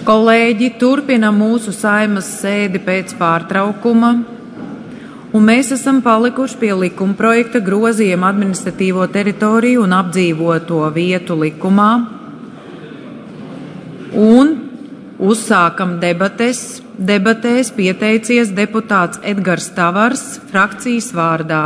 Kolēģi turpina mūsu Saeimas sēdi pēc pārtraukuma, un mēs esam palikuši pie likumprojekta grozījuma administratīvo teritoriju un apdzīvoto vietu likumā, un uzsākam debates. Debatēs pieteicies deputāts Edgars Tavars frakcijas vārdā.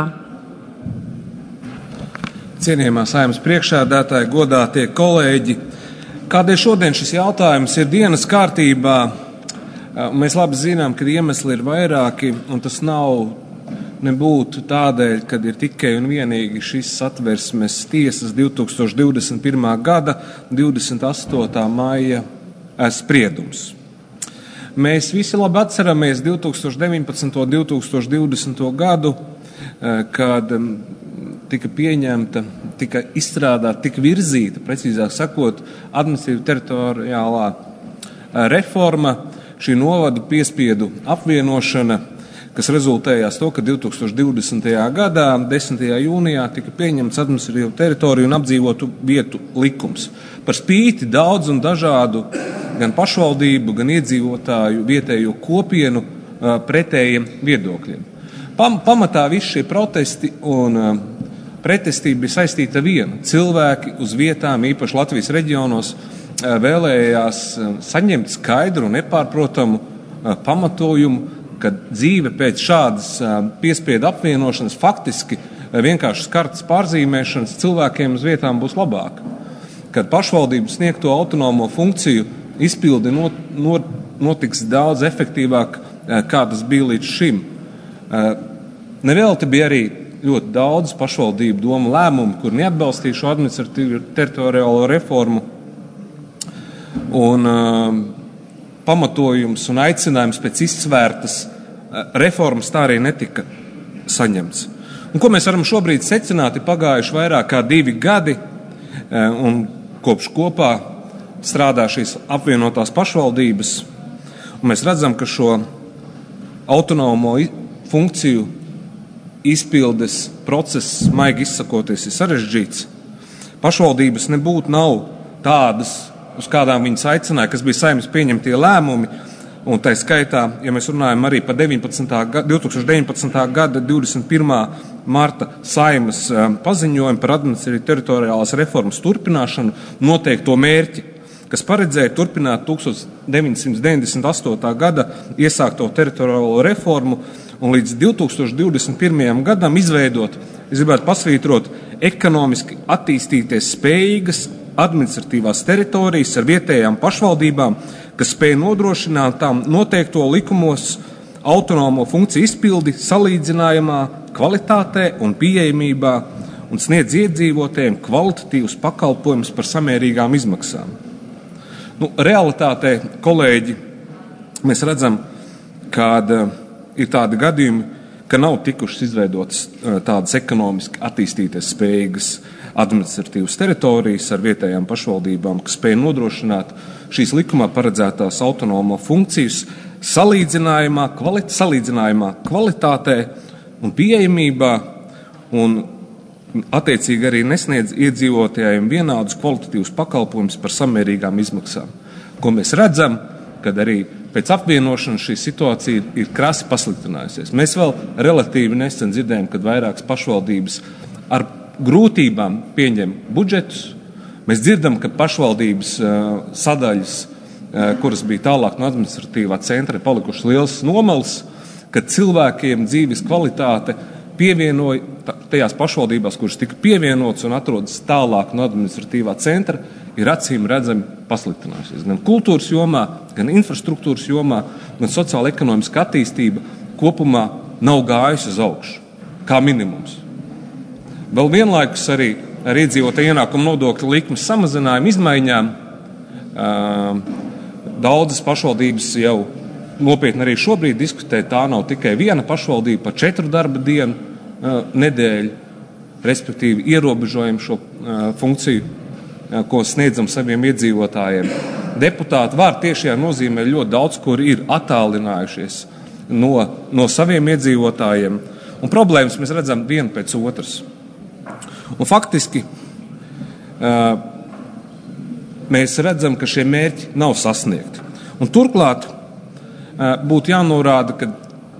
Cienījamā Saeimas priekšsēdētāja, godātie kolēģi, kādēļ šodien šis jautājums ir dienas kārtībā? Mēs labi zinām, ka iemesli ir vairāki, un tas nebūtu tādēļ, kad ir tikai un vienīgi šis Satversmes tiesas 2021. gada 28. maija spriedums. Mēs visi labi atceramies 2019. un 2020. gadu, kad tika pieņemta, tika izstrādāta, tika virzīta, precīzāk sakot, administratīva teritoriālā reforma, šī novadu piespiedu apvienošana, kas rezultējās to, ka 2020. gadā 10. jūnijā tika pieņemts administratīvu teritoriju un apdzīvotu vietu likums. Par spīti daudz un dažādu gan pašvaldību, gan iedzīvotāju vietējo kopienu pretējiem viedokļiem. Pamatā visi šie protesti un pretestība bija saistīta ar vienu. Cilvēki uz vietām, īpaši Latvijas reģionos, vēlējās saņemt skaidru un nepārprotamu pamatojumu, ka dzīve pēc šādas piespiedu apvienošanas, faktiski vienkārši kartes pārzīmēšanas cilvēkiem uz vietām būs labāka. Kad pašvaldības sniegto autonomo funkciju izpildi notiks daudz efektīvāk, kā tas bija līdz šim. Nevelti bija arī ļoti daudz pašvaldību domu lēmumu, kur neatbalstīja šo administratīvu teritoriālo reformu. Un pamatojums un aicinājums pēc izsvērtas reformas tā arī netika saņemts. Un ko mēs varam šobrīd secināt, ir pagājuši vairāk kā 2 gadi, un kopš kopā strādā šīs apvienotās pašvaldības, un mēs redzam, ka šo autonomo funkciju izpildes process, maigi izsakoties, ir sarežģīts. Pašvaldības nav tādas, uz kādām viņas aicināja, kas bija Saeimas pieņemtie lēmumi, un tā skaitā, ja mēs runājam arī par 2019. gada 21. marta Saeimas paziņojumu par administratīvu teritoriālās reformas turpināšanu, noteikto mērķi, kas paredzēja turpināt 1998. gada iesākto teritoriālo reformu un līdz 2021. gadam izveidot, es gribētu pasvītrot, ekonomiski attīstīties spējīgas administratīvās teritorijas ar vietējām pašvaldībām, kas spēj nodrošināt tām noteikto likumos autonomo funkciju izpildi salīdzinājumā, kvalitātē un pieejamībā un sniedz iedzīvotājiem kvalitatīvus pakalpojumus par samērīgām izmaksām. Realitātē, kolēģi, mēs redzam, ka ir tādi gadījumi, ka nav tikušas izveidotas tādas ekonomiski attīstīties spējīgas administratīvas teritorijas ar vietējām pašvaldībām, kas spēj nodrošināt šīs likumā paredzētās autonomo funkcijas salīdzinājumā kvalitātē un pieejamībā un attiecīgi arī nesniedz iedzīvotājiem vienādus kvalitatīvus pakalpojumus par samērīgām izmaksām. Ko mēs redzam, kad arī pēc apvienošanas šī situācija ir krasi pasliktinājusies. Mēs vēl relatīvi nesen dzirdējām, kad vairākas pašvaldības ar grūtībām pieņem budžetus. Mēs dzirdam, ka pašvaldības sadaļas, kuras bija tālāk no administratīvā centra, ir palikušas liels nomals, kad cilvēkiem dzīves kvalitāte pievienoja tajās pašvaldībās, kuras tika pievienotas un atrodas tālāk no administratīvā centra, ir acīm redzami pasliktinājusies. Gan kultūras jomā, gan infrastruktūras jomā, gan sociāla-ekonomiska attīstība kopumā nav gājusi uz augšu, kā minimums. Vēl vienlaikus arī ar iedzīvotāju ienākumu nodokļu likmes samazinājumu izmaiņām daudzas pašvaldības jau nopietni arī šobrīd diskutē, tā nav tikai viena pašvaldība par 4 darba dienu nedēļu, respektīvi ierobežojam šo funkciju, ko sniedzam saviem iedzīvotājiem. Deputāti var tiešajā nozīmē ļoti daudz, kur ir attālinājušies no saviem iedzīvotājiem, un problēmas mēs redzam vienu pēc otras. Un faktiski mēs redzam, ka šie mērķi nav sasniegti. Un turklāt būtu jānorāda, ka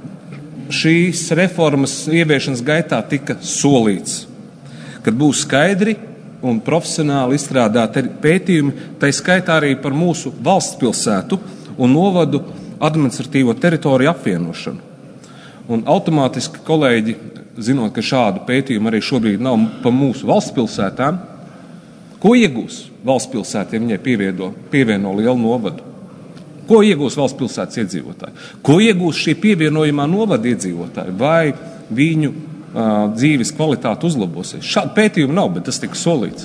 šīs reformas ieviešanas gaitā tika solīts, kad būs skaidri un profesionāli izstrādāti pētījumi, tā skaitā arī par mūsu valsts pilsētu un novadu administratīvo teritoriju apvienošanu. Un automātiski kolēģi, zinot, ka šādu pētījumu arī šobrīd nav par mūsu valsts pilsētām, ko iegūs valsts pilsēta, ja viņai pievieno lielu novadu? Ko iegūs valsts pilsētas iedzīvotāji? Ko iegūs šī pievienojumā novada iedzīvotāji? Vai viņu dzīves kvalitāte uzlabosies? Šādu pētījumu nav, bet tas tika solīts.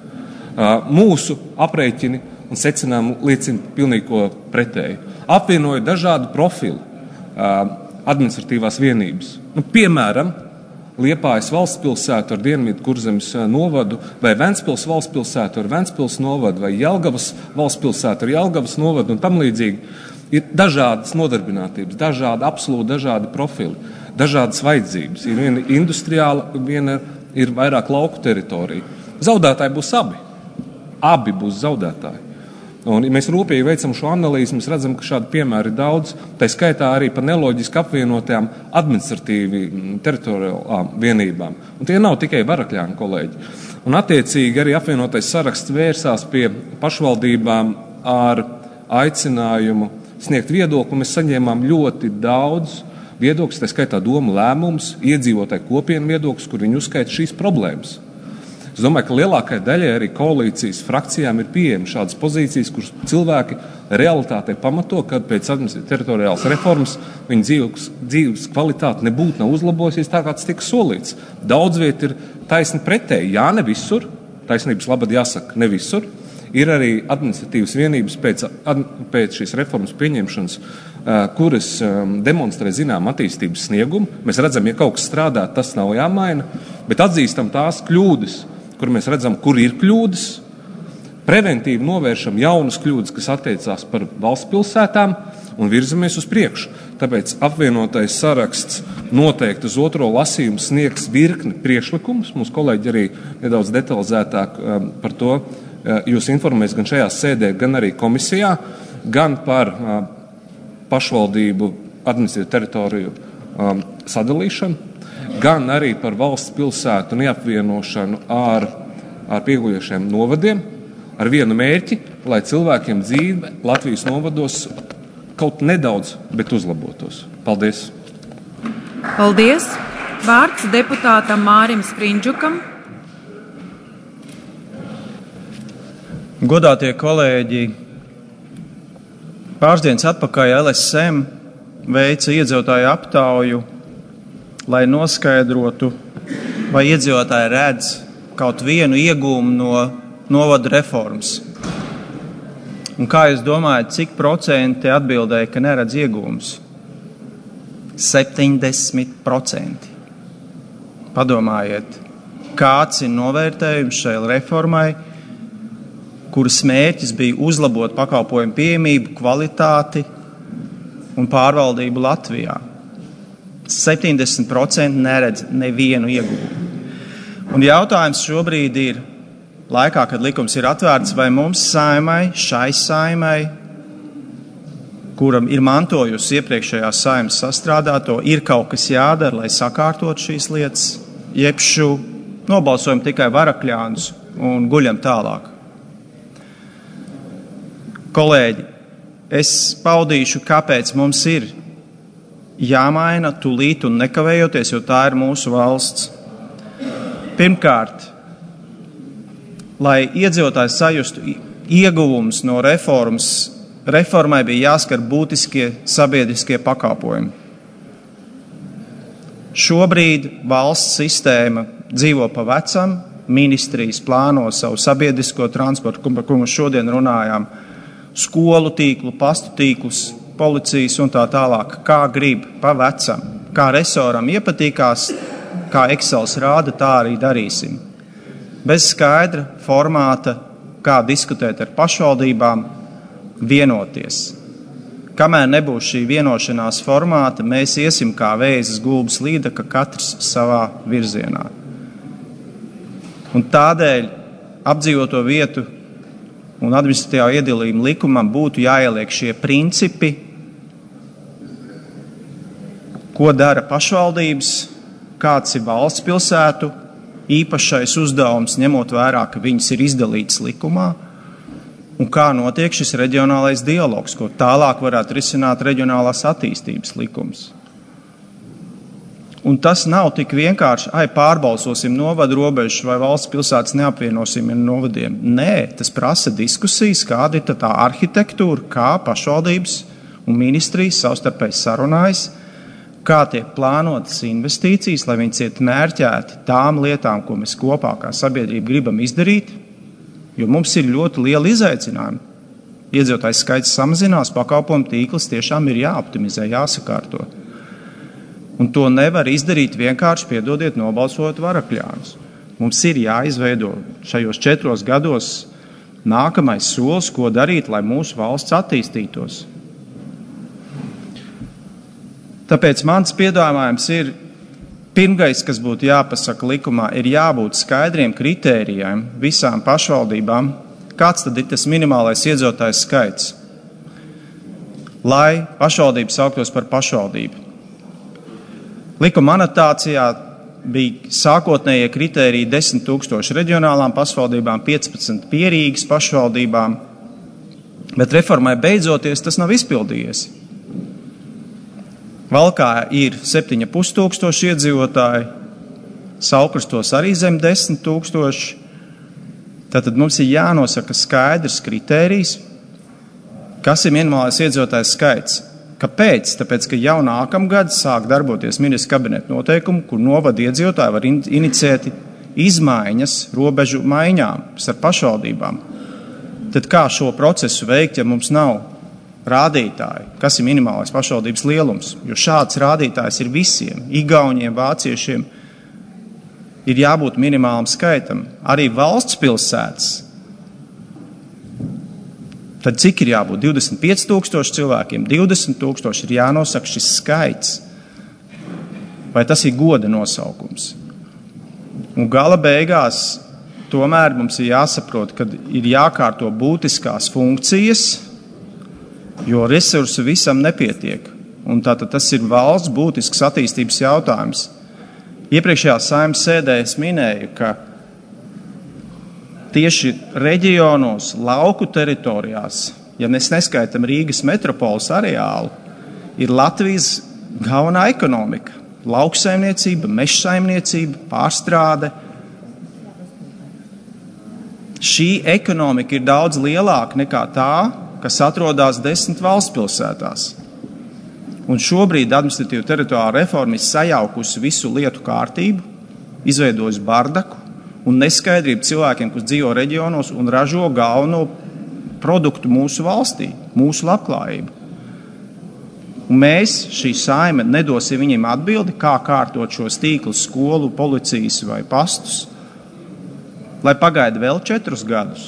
Mūsu aprēķini un secinājumi liecina pilnīgi ko pretēji. Apvienoja dažādu profilu administratīvās vienības. Piemēram, Liepājas valsts pilsētu ar Dienvidu Kurzemes novadu, vai Ventspils valsts pilsētu ar Ventspils novadu, vai Jelgavas valsts pilsētu ar Jelgavas novadu un tam līdzīgi. Ir dažādas nodarbinātības, absolūti dažādi profili, dažādas vajadzības. Ir viena industriāla, viena ir vairāk lauku teritorija. Zaudētāji būs abi. Abi būs zaudētāji. Un, ja mēs rūpīgi veicam šo analīzi, mēs redzam, ka šādi piemēri ir daudz, tā skaitā arī par neloģiski apvienotajām administratīvi teritoriālām vienībām. Un tie nav tikai Varakļāni kolēģi. Un attiecīgi arī apvienotais saraksts vērsās pie pašvaldībām ar aicinājumu sniegt viedokli. Mēs saņēmām ļoti daudz viedokļus, tā skaitā domu lēmumus, iedzīvotāju kopienu viedokļus, kur viņi uzskaita šīs problēmas. Es domāju, ka lielākajai daļai arī koalīcijas frakcijām ir pieejama šādas pozīcijas, kuras cilvēki realitātei pamato, ka pēc teritoriālas reformas viņu dzīves kvalitāte nebūtu nav uzlabosies tā, kā tas tika solīts. Daudz viet ir taisni pretēji. Jā, ne visur, taisnības labad jāsaka, ne visur. Ir arī administratīvas vienības pēc šīs reformas pieņemšanas, kuras demonstrē zinām attīstības sniegumu. Mēs redzam, ja kaut kas strādā, tas nav jāmaina, bet atzīstam tās kļūdas, kur mēs redzam, kur ir kļūdas, preventīvi novēršam jaunas kļūdas, kas attiecās par valsts pilsētām un virzamies uz priekšu. Tāpēc apvienotais saraksts noteikti uz otro lasījumu sniegs virkni priekšlikumus. Mūsu kolēģi arī nedaudz detalizētāk par to jūs informēs gan šajā sēdē, gan arī komisijā, gan par pašvaldību administratīvu teritoriju sadalīšanu, gan arī par valsts pilsētu neapvienošanu ar pieguļošiem novadiem, ar vienu mērķi, lai cilvēkiem dzīve Latvijas novados kaut nedaudz, bet uzlabotos. Paldies! Paldies! Vārds deputātam Mārim Sprindžukam. Godātie kolēģi, pāris dienas atpakaļ LSM veica iedzīvotāju aptauju, lai noskaidrotu, vai iedzīvotāji redz kaut vienu iegūmu no novada reformas. Un kā jūs domājat, cik procenti atbildēja, ka neredz iegūmus? 70%. Padomājiet, kāds ir novērtējums šai reformai, kuras mērķis bija uzlabot pakalpojumu pieejamību, kvalitāti un pārvaldību Latvijā. 70% neredz nevienu iegūmu. Un jautājums šobrīd ir, laikā, kad likums ir atvērts, vai mums saimai, šai saimai, kuram ir mantojusi iepriekšējās saimas sastrādāto, ir kaut kas jādara, lai sakārtot šīs lietas, jebšu nobalsojam tikai Varakļānus un guļam tālāk. Kolēģi, es paudīšu, kāpēc mums ir jāmaina tūlīt un nekavējoties, jo tā ir mūsu valsts. Pirmkārt, lai iedzīvotājs sajustu ieguvumus no reformas, reformai bija jāskar būtiskie sabiedriskie pakalpojumi. Šobrīd valsts sistēma dzīvo pa vecam, ministrijas plāno savu sabiedrisko transportu, par ko mēs šodien runājām, skolu tīklu, pastu tīklus, policijas un tā tālāk, kā grib, pa vecam, kā resoram iepatīkās, kā Excels rāda, tā arī darīsim. Bez skaidra formāta, kā diskutēt ar pašvaldībām, vienoties. Kamēr nebūs šī vienošanās formāta, mēs iesim kā vēzis gulbes līdaka, katrs savā virzienā. Un tādēļ apdzīvoto vietu un administratīvā iedalījuma likumam būtu jāieliek šie principi, ko dara pašvaldības, kāds ir valsts pilsētu īpašais uzdevums, ņemot vērā, ka viņas ir izdalītas likumā, un kā notiek šis reģionālais dialogs, ko tālāk varētu risināt reģionālās attīstības likums. Un tas nav tik vienkārši, pārbalsosim novadu robežas vai valsts pilsētas neapvienosim ar novadiem. Nē, tas prasa diskusijas, kāda ir tā arhitektūra, kā pašvaldības un ministrijas savstarpēji sarunājas, kā tiek plānotas investīcijas, lai viņas iet mērķēti tām lietām, ko mēs kopā kā sabiedrība gribam izdarīt, jo mums ir ļoti liela izaicinājuma. Iedzīvotājs skaits samazinās, pakalpojumu tīkls tiešām ir jāoptimizē, jāsakārto. Un to nevar izdarīt vienkārši, piedodiet, nobalsot varakļānus. Mums ir jāizveido šajos 4 gados nākamais solis, ko darīt, lai mūsu valsts attīstītos. Tāpēc mans piedāvājums ir, pirmais, kas būtu jāpasaka likumā, ir jābūt skaidriem kritērijiem visām pašvaldībām, kāds tad ir tas minimālais iedzīvotājs skaits, lai pašvaldības sauktos par pašvaldību. Likuma anotācijā bija sākotnējie kritēriji 10 000 reģionālām pašvaldībām, 15 pierīgas pašvaldībām, bet reformai beidzoties tas nav izpildījies. Valkā ir 7,500 iedzīvotāji, Saukrastos arī zem 10 000. Tātad mums ir jānosaka skaidrs kritērijs, kas ir minimālais iedzīvotājs skaits. Kāpēc? Tāpēc, ka jau nākamgad sāk darboties ministra kabineta noteikumu, kur novada iedzīvotāji var iniciēt izmaiņas robežu maiņām starp pašvaldībām. Tad kā šo procesu veikt, ja mums nav rādītāji, kas ir minimālais pašvaldības lielums? Jo šāds rādītājs ir visiem, igauņiem, vāciešiem, ir jābūt minimālam skaitam. Arī valsts pilsētas. Tad cik ir jābūt? 25 000 cilvēkiem, 20 000 ir jānosaka šis skaits. Vai tas ir goda nosaukums? Un gala beigās tomēr mums ir jāsaprot, ka ir jākārto būtiskās funkcijas, jo resursu visam nepietiek. Un tātad tas ir valsts būtisks attīstības jautājums. Iepriekšējā Saeimas sēdē es minēju, ka tieši reģionos, lauku teritorijās, ja mēs neskaitam Rīgas metropoles areālu, ir Latvijas galvenā ekonomika. Lauksaimniecība, mežsaimniecība, pārstrāde. Šī ekonomika ir daudz lielāka nekā tā, kas atrodas 10 valsts pilsētās. Un šobrīd administratīva teritoriāla reforma ir sajaukusi visu lietu kārtību, izveidojusi bardaku un neskaidrību cilvēkiem, kas dzīvo reģionos un ražo galveno produktu mūsu valstī, mūsu labklājību. Un mēs, šī Saeima, nedosim viņiem atbildi, kā kārtot šos tīklus, skolu, policijas vai pastus, lai pagaida vēl 4 gadus.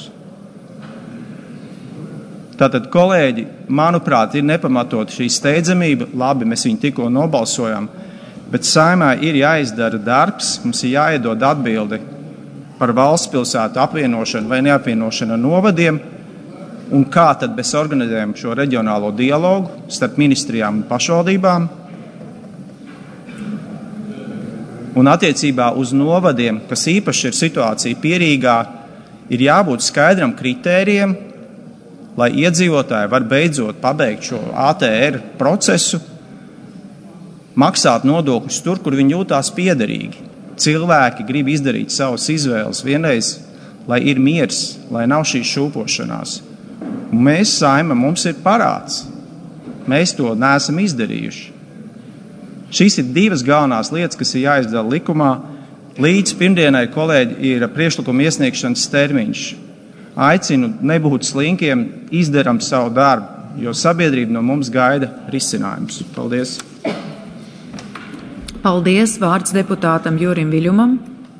Tātad, kolēģi, manuprāt, ir nepamatot šī steidzamība. Labi, mēs viņu tikko nobalsojām, bet Saeimā ir jāizdara darbs, mums ir jāiedod atbildi par valsts pilsētu apvienošanu vai neapvienošanu ar novadiem, un kā tad mēs organizējam šo reģionālo dialogu starp ministrijām un pašvaldībām. Un attiecībā uz novadiem, kas īpaši ir situācija Pierīgā, ir jābūt skaidram kritērijiem, lai iedzīvotāji var beidzot pabeigt šo ATR procesu, maksāt nodokļus tur, kur viņi jūtās piederīgi. Cilvēki grib izdarīt savas izvēles vienreiz, lai ir miers, lai nav šīs šūpošanās. Un mēs, Saeima, mums ir parāds. Mēs to neesam izdarījuši. Šīs ir 2 galvenās lietas, kas ir jāizdala likumā. Līdz pirmdienai, kolēģi, ir priekšlikuma iesniegšanas termiņš. Aicinu nebūt slinkiem, izdaram savu darbu, jo sabiedrība no mums gaida risinājumus. Paldies! Paldies! Vārds deputātam Jurim Viļumam.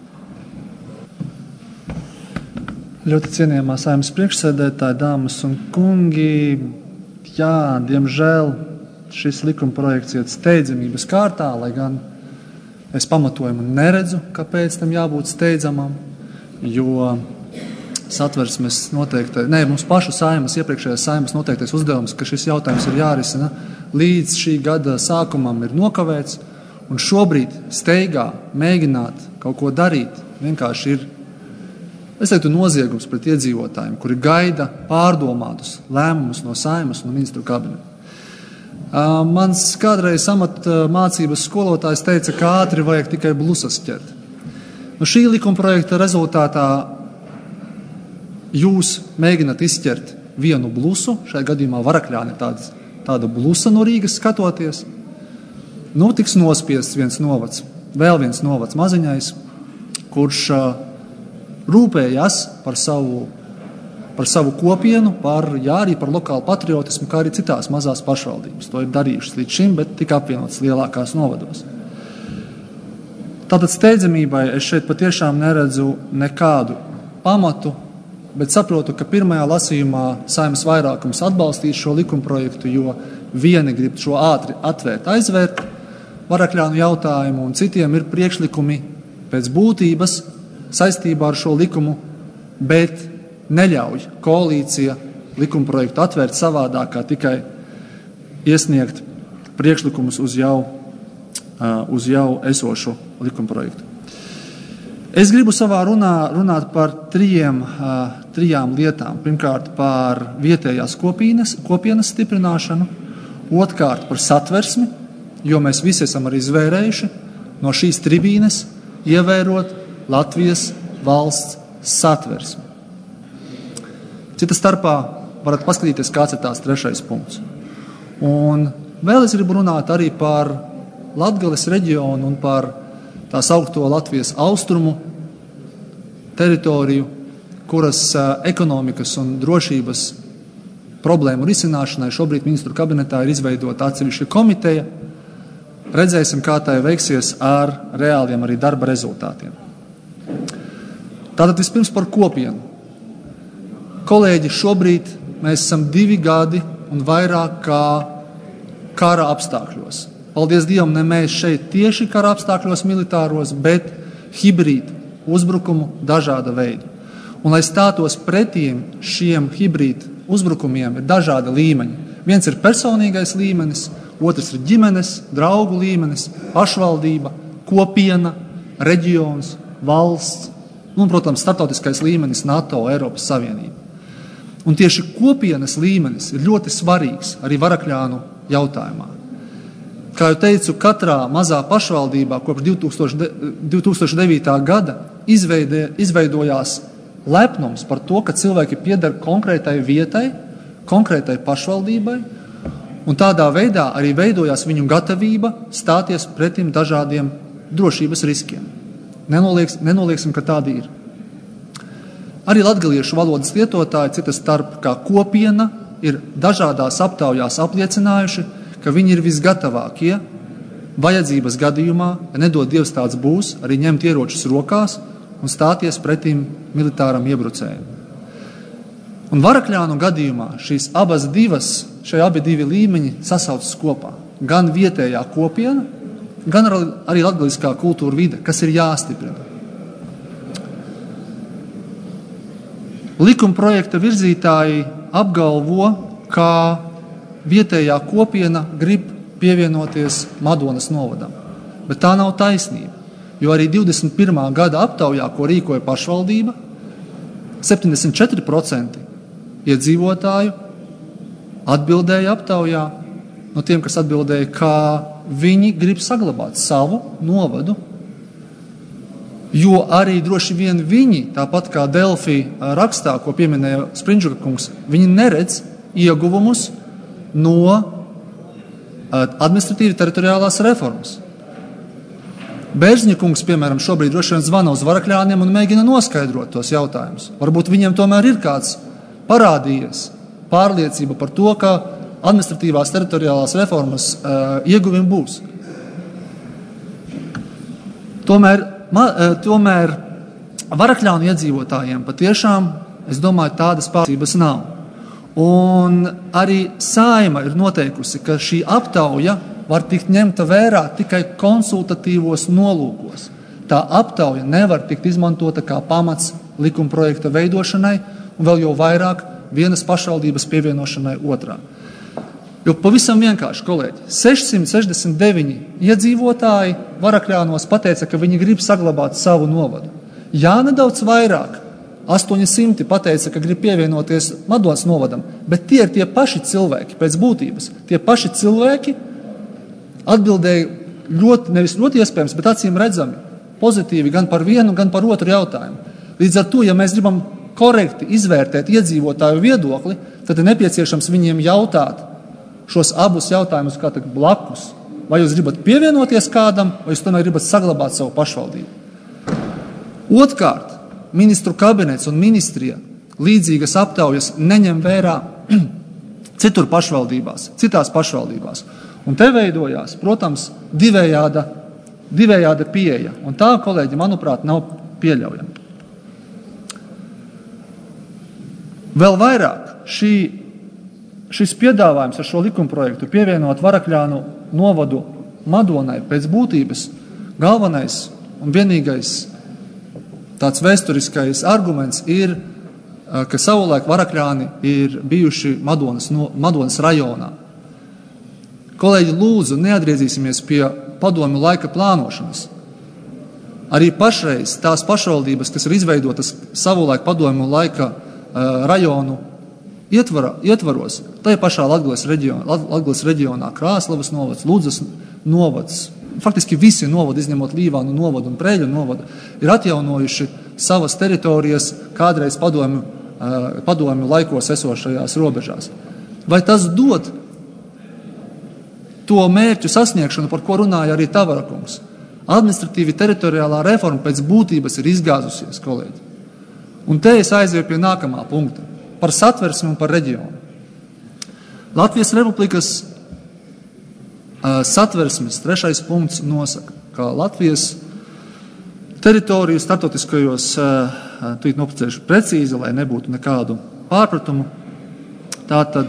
Ļoti cienījamā Saeimas priekšsēdētāji, dāmas un kungi, jā, diemžēl šis likumprojekts iet steidzamības kārtā, lai gan es pamatojumu neredzu, kāpēc tam jābūt steidzamam, jo satversmes noteikti, mums pašu Saeimas, iepriekšējās Saeimas noteiktais uzdevums, ka šis jautājums ir jārisina līdz šī gada sākumam ir nokavēts, un šobrīd steigā mēģināt kaut ko darīt vienkārši ir, es teiktu, noziegums pret iedzīvotājiem, kuri gaida pārdomātus lēmumus no Saeimas un no ministru kabineta. Mans kādreiz mācības skolotājs teica, ka ātri vajag tikai blusas ķert. Šī likuma projekta rezultātā jūs mēģināt izķert vienu blusu, šajā gadījumā Varakļāni tāda blusa no Rīgas skatoties. Tiks nospiests viens novads, vēl viens novads Maziņais, kurš rūpējas par savu kopienu, arī par lokālu patriotismu, kā arī citās mazās pašvaldības. To ir darījušas līdz šim, bet tika apvienotas lielākās novados. Tātad steidzamībai es šeit patiešām neredzu nekādu pamatu, bet saprotu, ka pirmajā lasījumā Saeimas vairākums atbalstīs šo likumprojektu, jo vieni grib šo ātri aizvērt Varakļānu jautājumu, un citiem ir priekšlikumi pēc būtības saistībā ar šo likumu, bet neļauj koalīcija likumprojektu atvērt savādāk, kā tikai iesniegt priekšlikumus uz jau esošu likumprojektu. Es gribu savā runā runāt par trijām lietām. Pirmkārt, par vietējās kopienas stiprināšanu, otrkārt par satversmi, jo mēs visi esam arī izvērējuši no šīs tribīnes ievērot Latvijas valsts satversmi. Cita starpā varat paskatīties, kāds ir tās trešais punkts. Un vēl es gribu runāt arī par Latgales reģionu un par tā saukto Latvijas austrumu teritoriju, kuras ekonomikas un drošības problēmu risināšanai šobrīd ministru kabinetā ir izveidota atsevišķa komiteja. Redzēsim, kā tai veiksies ar reāliem arī darba rezultātiem. Tātad vispirms par kopienu. Kolēģi, šobrīd mēs esam 2 gadi un vairāk kā kara apstākļos. Paldies Dievam, ne mēs šeit tieši kara apstākļos militāros, bet hibrīdu uzbrukumu dažāda veida. Un, lai stātos pretīm šiem hibrīdu uzbrukumiem, ir dažādi līmeņi. Viens ir personīgais līmenis, otrs ir ģimenes, draugu līmenis, pašvaldība, kopiena, reģions, valsts, un, protams, starptautiskais līmenis NATO, Eiropas Savienība. Un tieši kopienas līmenis ir ļoti svarīgs arī Varakļānu jautājumā. Kā jau teicu, katrā mazā pašvaldībā kopš 2009. gada izveidojās lepnums par to, ka cilvēki pieder konkrētai vietai, konkrētai pašvaldībai, un tādā veidā arī veidojās viņu gatavība stāties pretim dažādiem drošības riskiem. Nenolieksim, ka tādi ir. Arī latgaliešu valodas lietotāji, cita starp kā kopiena, ir dažādās aptaujās apliecinājuši, ka viņi ir visgatavākie vajadzības gadījumā, ja nedod Dievs tāds būs, arī ņemt ieročus rokās un stāties pretim militāram iebrucējiem. Un Varakļānu gadījumā šie abi divi līmeņi sasaucas kopā. Gan vietējā kopiena, gan arī latgaliskā kultūra vide, kas ir jāstiprina. Likuma projekta virzītāji apgalvo, ka vietējā kopiena grib pievienoties Madonas novadam. Bet tā nav taisnība, jo arī 21. gada aptaujā, ko rīkoja pašvaldība, 74% iedzīvotāju atbildēja aptaujā no tiem, kas atbildēja, ka viņi grib saglabāt savu novadu, jo arī droši vien viņi, tāpat kā Delfī rakstā, ko pieminēja Sprindžuka kungs, viņi neredz ieguvumus no administratīvi teritoriālās reformas. Bērzņa kungs, piemēram, šobrīd droši vien zvana uz Varakļāniem un mēģina noskaidrot tos jautājumus. Varbūt viņiem tomēr ir kāds parādījies pārliecība par to, ka administratīvās teritoriālās reformas ieguvumi būs. Tomēr Varakļānu iedzīvotājiem patiešām, es domāju, tādas pārliecības nav. Un arī Saeima ir noteikusi, ka šī aptauja var tikt ņemta vērā tikai konsultatīvos nolūkos. Tā aptauja nevar tikt izmantota kā pamats likuma projekta veidošanai un vēl jau vairāk vienas pašvaldības pievienošanai otrā. Jo pavisam vienkārši, kolēģi, 669 iedzīvotāji Varakļānos pateica, ka viņi grib saglabāt savu novadu. Jā, nedaudz vairāk, 800 pateica, ka grib pievienoties Madonas novadam, bet tie ir tie paši cilvēki pēc būtības. Tie paši cilvēki atbildēja nevis ļoti iespējams, bet acīm redzami pozitīvi gan par vienu, gan par otru jautājumu. Līdz ar to, ja mēs gribam korekti izvērtēt iedzīvotāju viedokli, tad ir nepieciešams viņiem jautāt šos abus jautājumus kā tak blakus. Vai jūs gribat pievienoties kādam, vai jūs tomēr gribat saglabāt savu pašvaldību? Otrkārt, ministru kabinets un ministrija līdzīgas aptaujas neņem vērā citās pašvaldībās. Un te veidojās, protams, divējāda pieeja. Un tā, kolēģi, manuprāt, nav pieļaujama. Vēl vairāk šis piedāvājums ar šo likumprojektu pievienot Varakļānu novadu Madonai pēc būtības galvenais un vienīgais tāds vēsturiskais arguments ir, ka savulaik Varakļāni ir bijuši Madonas rajonā. Kolēģi, lūdzu, neatgriezīsimies pie padomju laika plānošanas. Arī pašreiz tās pašvaldības, kas ir izveidotas savulaik padomju laika rajonu ietvaros, tajā pašā Latgales reģionā Krāslavas novads, Ludzas novads, faktiski visi novadi, izņemot Līvānu novadu un Preļu novadu, ir atjaunojuši savas teritorijas kādreiz padomju laikos esošajās robežās. Vai tas dod to mērķu sasniegšanu, par ko runāja arī Tavarakungs? Administratīvi teritoriālā reforma pēc būtības ir izgāzusies, kolēģi. Un te es aizēju pie nākamā punkta par satversmi un par reģionu. Latvijas Republikas satversmes 3. punkts nosaka, ka Latvijas teritoriju starptautiskajos, tūlīt nopacēšu precīzi, lai nebūtu nekādu pārpratumu, tātad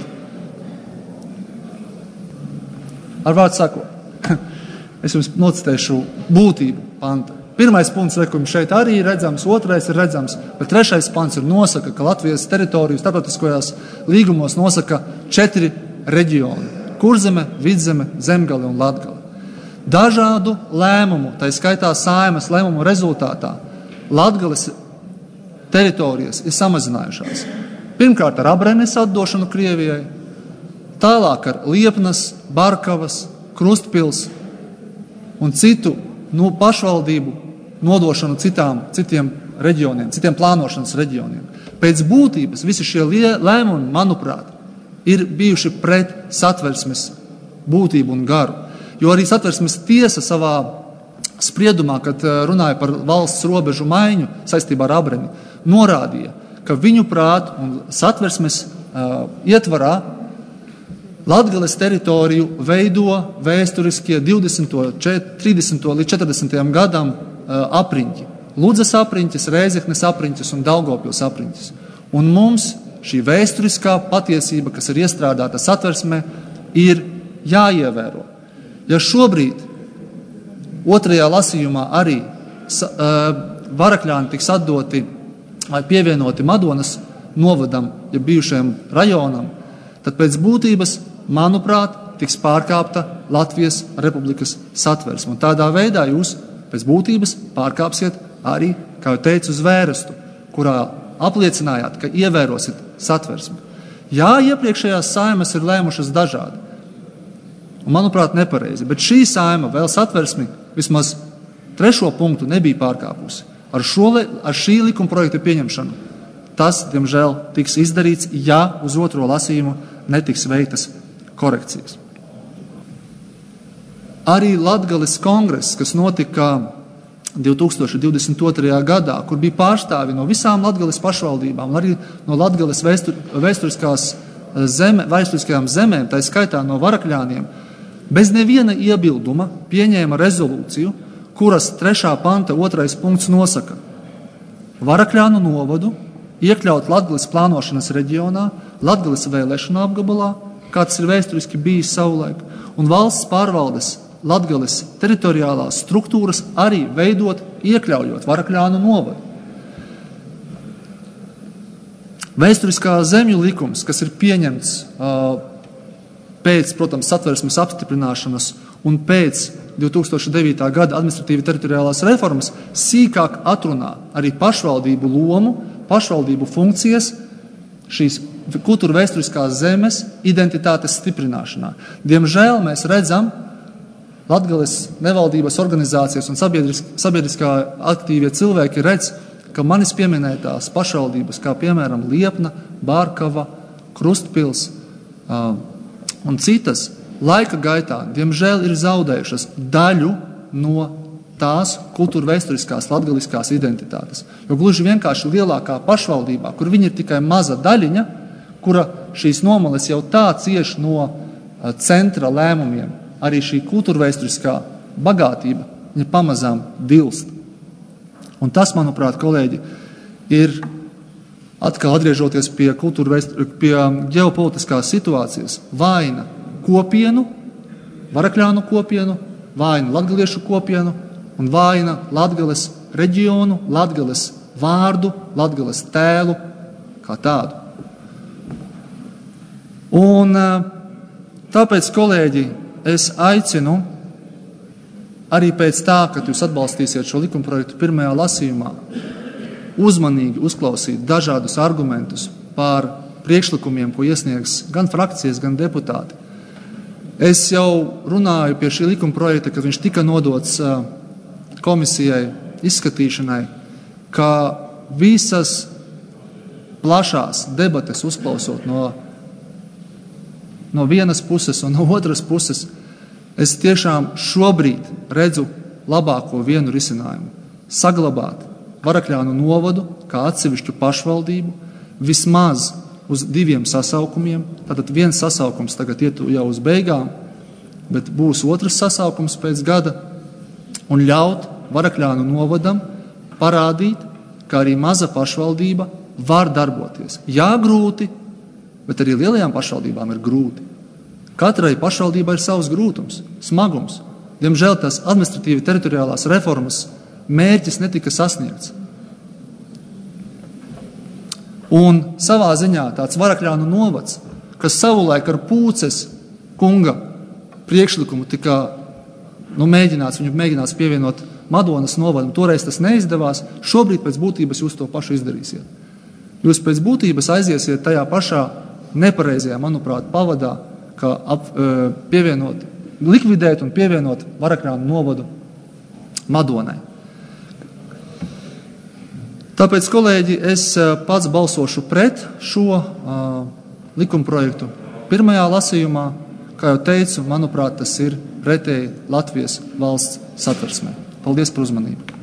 ar vārdu sakot, es jums nocitēšu būtību panta. 1. punkts, rekums šeit arī ir redzams, 2. ir redzams, bet 3. pants ir nosaka, ka Latvijas teritoriju starptautiskajās līgumos nosaka 4 reģioni – Kurzeme, Vidzeme, Zemgale un Latgale. Dažādu lēmumu, tā skaitā Saeimas lēmumu rezultātā, Latgales teritorijas ir samazinājušās. Pirmkārt ar Abrenes atdošanu Krievijai, tālāk ar Liepnas, Barkavas, Krustpils un citu pašvaldību nodošanu citiem reģioniem, citiem plānošanas reģioniem. Pēc būtības visi šie lēmumi, manuprāt, ir bijuši pret satversmes būtību un garu. Jo arī satversmes tiesa savā spriedumā, kad runāja par valsts robežu maiņu saistībā ar Abreni, norādīja, ka viņu prāt un satversmes ietvarā Latgales teritoriju veido vēsturiskie 20., 30. līdz 40. gadam apriņķi. Ludzas apriņķis, Rēzeknes apriņķis un Daugavpils apriņķis. Un mums šī vēsturiskā patiesība, kas ir iestrādāta satversmē, ir jāievēro. Ja šobrīd 2. lasījumā arī Varakļāni tiks atdoti vai pievienoti Madonas novadam, ja bijušajam rajonam, tad pēc būtības, manuprāt, tiks pārkāpta Latvijas Republikas satversme. Un tādā veidā jūs pēc būtības pārkāpsiet arī, kā jau teicu, zvērestu, kurā apliecinājāt, ka ievērosiet satversmi. Jā, iepriekšējās Saimas ir lēmušas dažādi. Un, manuprāt, nepareizi. Bet šī Saima vēl satversmi vismaz 3. punktu nebija pārkāpusi. Ar šī likuma projekta pieņemšanu tas, diemžēl, tiks izdarīts, ja uz 2. lasījumu netiks veiktas korekcijas. Arī Latgales kongress, kas notika 2022. gadā, kur bija pārstāvi no visām Latgales pašvaldībām, arī no Latgales vēsturiskajām zemēm, tā skaitā no Varakļāniem, bez neviena iebilduma pieņēma rezolūciju, kuras 3. panta 2. punkts nosaka Varakļānu novadu iekļaut Latgales plānošanas reģionā, Latgales vēlēšanu apgabalā, kāds ir vēsturiski bijis savulaik, un valsts pārvaldes Latgales teritoriālās struktūras arī veidot, iekļaujot Varakļānu novadu. Vēsturiskā zemju likums, kas ir pieņemts pēc, protams, Satversmes apstiprināšanas un pēc 2009. gada administratīvi teritoriālās reformas, sīkāk atrunā arī pašvaldību lomu, pašvaldību funkcijas šīs kultūra vēsturiskās zemes identitātes stiprināšanā. Diemžēl mēs redzam, Latgales nevaldības organizācijas un sabiedriskā aktīvie cilvēki redz, ka manis pieminētās pašvaldības, kā piemēram Liepna, Bārkava, Krustpils un citas, laika gaitā, diemžēl, ir zaudējušas daļu no tās kultūra vēsturiskās latgaliskās identitātes. Jo gluži vienkārši lielākā pašvaldībā, kur viņi ir tikai maza daļiņa, kura šīs nomales jau tā cieš no centra lēmumiem, arī šī kultūrvēsturiskā bagātība, viņa pamazām dilst. Un tas, manuprāt, kolēģi, ir atkal atgriežoties pie ģeopolitiskās situācijas, vaina kopienu, Varakļānu kopienu, vaina latgaliešu kopienu un vaina Latgales reģionu, Latgales vārdu, Latgales tēlu kā tādu. Un tāpēc, kolēģi, es aicinu arī pēc tā, kad jūs atbalstīsiet šo likumprojektu pirmajā lasījumā, uzmanīgi uzklausīt dažādus argumentus par priekšlikumiem, ko iesniegs gan frakcijas, gan deputāti. Es jau runāju pie šī likumprojekta, kad viņš tika nodots komisijai izskatīšanai, ka visas plašās debates uzklausot no vienas puses un no otras puses, es tiešām šobrīd redzu labāko vienu risinājumu. Saglabāt Varakļānu novadu kā atsevišķu pašvaldību vismaz uz 2 sasaukumiem. Tātad viens sasaukums tagad iet jau uz beigām, bet būs otrs sasaukums pēc gada, un ļaut Varakļānu novadam parādīt, ka arī maza pašvaldība var darboties. Jā, grūti, bet arī lielajām pašvaldībām ir grūti. Katrai pašvaldībai ir savs grūtums, smagums. Diemžēl tas administratīvi teritoriālās reformas mērķis netika sasniegts. Un savā ziņā tāds Varakļānu novads, kas savulaik ar Pūces kunga priekšlikumu tika mēģināts pievienot Madonas novadam, toreiz tas neizdevās, šobrīd pēc būtības jūs to pašu izdarīsiet. Jūs pēc būtības aiziesiet tajā pašā nepareizajā, manuprāt, pavadā, kā likvidēt un pievienot Varakļānu novadu Madonai. Tāpēc, kolēģi, es pats balsošu pret šo likumprojektu pirmajā lasījumā. Kā jau teicu, manuprāt, tas ir pretēji Latvijas valsts satversmē. Paldies par uzmanību.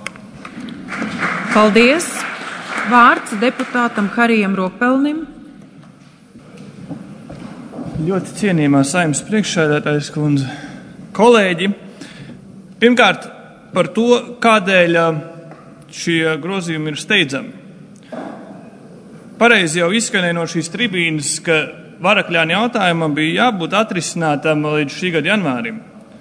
Paldies. Vārds deputātam Harijam Rokpelnim. Ļoti cienījamā Saeimas priekšsēdētājas kundze, kolēģi. Pirmkārt, par to, kādēļ šie grozījumi ir steidzami. Pareizi jau izskanēja no šīs tribīnes, ka Varakļānu jautājumam bija jābūt atrisinātam līdz šī gada janvārim.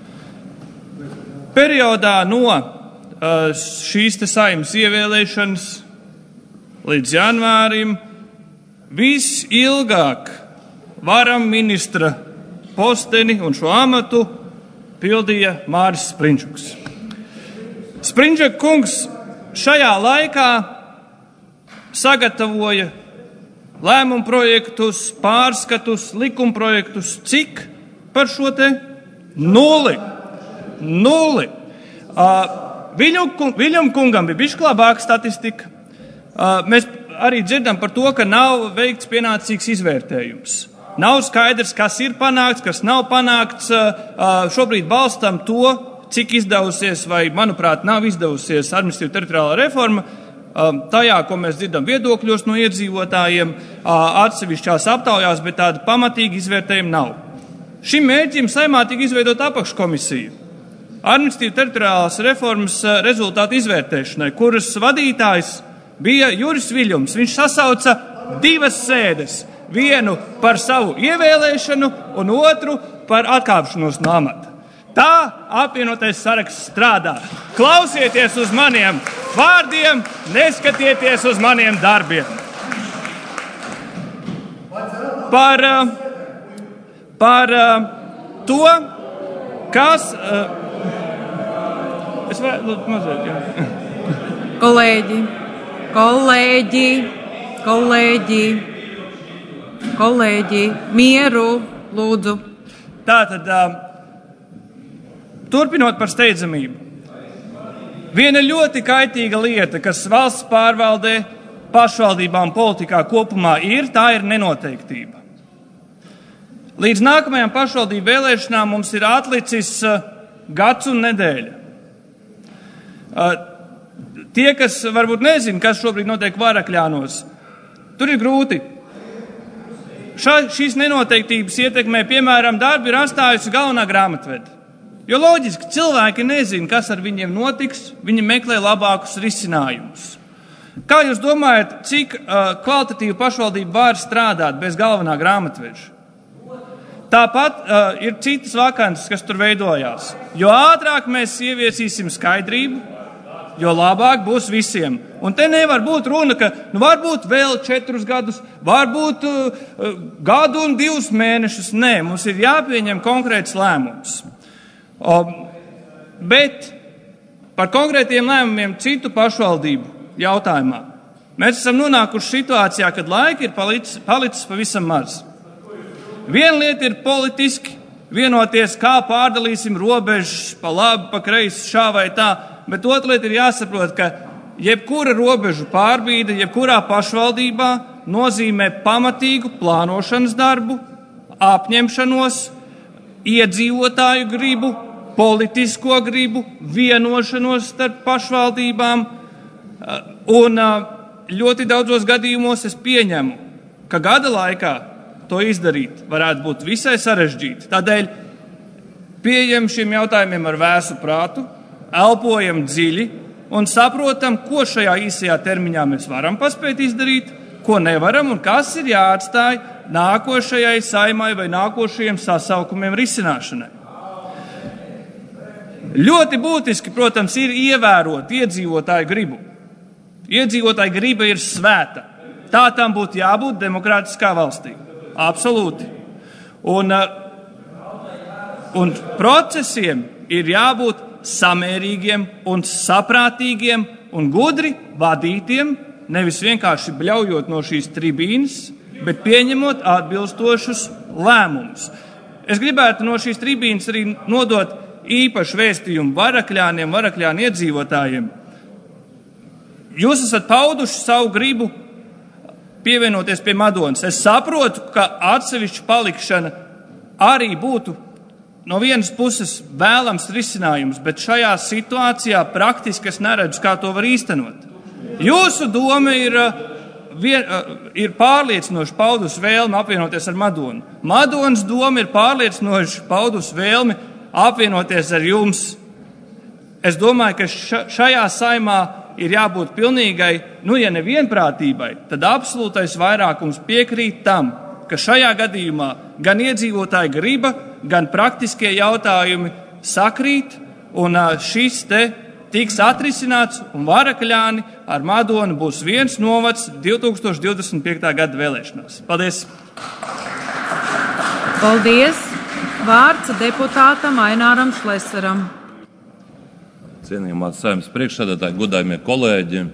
Periodā no šīs te Saeimas ievēlēšanas līdz janvārim visilgāk varam ministra posteni un šo amatu pildīja Māris Sprindžuks. Sprindžuka kungs šajā laikā sagatavoja lēmumu projektus, pārskatus, likumprojektus. Cik par šo te? 0. Viļņam kungam bija bišķi labāka statistika. Mēs arī dzirdam par to, ka nav veikts pienācīgs izvērtējums. Nav skaidrs, kas ir panākts, kas nav panākts. Šobrīd balstam to, cik izdevusies vai, manuprāt, nav izdevusies administratīva teritoriālā reforma. Tajā, ko mēs dzirdam viedokļos no iedzīvotājiem, atsevišķās aptaujās, bet tāda pamatīga izvērtējuma nav. Šim mērķim Saeimā tika izveidot apakškomisiju administratīva teritoriālās reformas rezultātu izvērtēšanai, kuras vadītājs bija Juris Viļums. Viņš sasauca 2 sēdes. Vienu par savu ievēlēšanu un otru par atkāpšanos no amata. Tā apvienotais saraksts strādā. Klausieties uz maniem vārdiem, neskatieties uz maniem darbiem. par to, kas... Es vēl mazliet, jā. Kolēģi, mieru, lūdzu. Tātad, turpinot par steidzamību. Viena ļoti kaitīga lieta, kas valsts pārvaldē, pašvaldībām politikā kopumā tā ir nenoteiktība. Līdz nākamajām pašvaldību vēlēšanām mums ir atlicis gads un nedēļa. Tie, kas varbūt nezina, kas šobrīd notiek Varakļānos, tur ir grūti. Šīs nenoteiktības ietekmē, piemēram, darbu ir atstājusi galvenā grāmatvede. Jo loģiski cilvēki nezina, kas ar viņiem notiks, viņi meklē labākus risinājumus. Kā jūs domājat, cik kvalitatīva pašvaldība var strādāt bez galvenā grāmatveža? Tāpat ir citas vakances, kas tur veidojās. Jo ātrāk mēs ieviesīsim skaidrību, jo labāk būs visiem. Un te nevar būt runa, ka varbūt vēl 4 gadus, varbūt gadu un 2 mēnešus. Nē, mums ir jāpieņem konkrēts lēmums. Bet par konkrētiem lēmumiem citu pašvaldību jautājumā mēs esam nonākuši situācijā, kad laika ir palicis pavisam maz. Viena lieta ir politiski vienoties, kā pārdalīsim robežas pa labi, pa kreisi, šā vai tā, bet otra lieta ir jāsaprot, ka jebkura robežu pārbīde, jebkurā pašvaldībā nozīmē pamatīgu plānošanas darbu, apņemšanos, iedzīvotāju gribu, politisko gribu, vienošanos starp pašvaldībām, un ļoti daudzos gadījumos es pieņemu, ka gada laikā to izdarīt varētu būt visai sarežģīti. Tādēļ pieejam šiem jautājumiem ar vēsu prātu, elpojam dziļi un saprotam, ko šajā īsajā termiņā mēs varam paspēt izdarīt, ko nevaram un kas ir jāatstāj nākošajai saimai vai nākošajiem sasaukumiem risināšanai. Ļoti būtiski, protams, ir ievērot iedzīvotāju gribu. Iedzīvotāju griba ir svēta. Tā tam būtu jābūt demokrātiskā valstī. Absolūti. Un procesiem ir jābūt samērīgiem un saprātīgiem un gudri vadītiem, nevis vienkārši bļaujot no šīs tribīnes, bet pieņemot atbilstošus lēmumus. Es gribētu no šīs tribīnes arī nodot īpašu vēstījumu Varakļāniem, Varakļānu iedzīvotājiem. Jūs esat pauduši savu gribu pievienoties pie Madonas. Es saprotu, ka atsevišķa palikšana arī būtu no vienas puses vēlams risinājums, bet šajā situācijā praktiski es neredzu, kā to var īstenot. Jūsu doma ir pārliecinoši paudusi vēlmi apvienoties ar Madonu. Madonas doma ir pārliecinoši paudusi vēlmi apvienoties ar jums. Es domāju, ka šajā saimā ir jābūt pilnīgai, ja ne vienprātībai, tad absolūtais vairākums piekrīt tam, ka šajā gadījumā gan iedzīvotāja griba, gan praktiskie jautājumi sakrīt, un šis te tiks atrisināts, un Varakļāni ar Madonu būs viens novads 2025. gada vēlēšanās. Paldies! Paldies! Vārds deputātam Aināram Šlesaram. Cienījamās Saeimas priekšsēdētāji, godājumie kolēģi,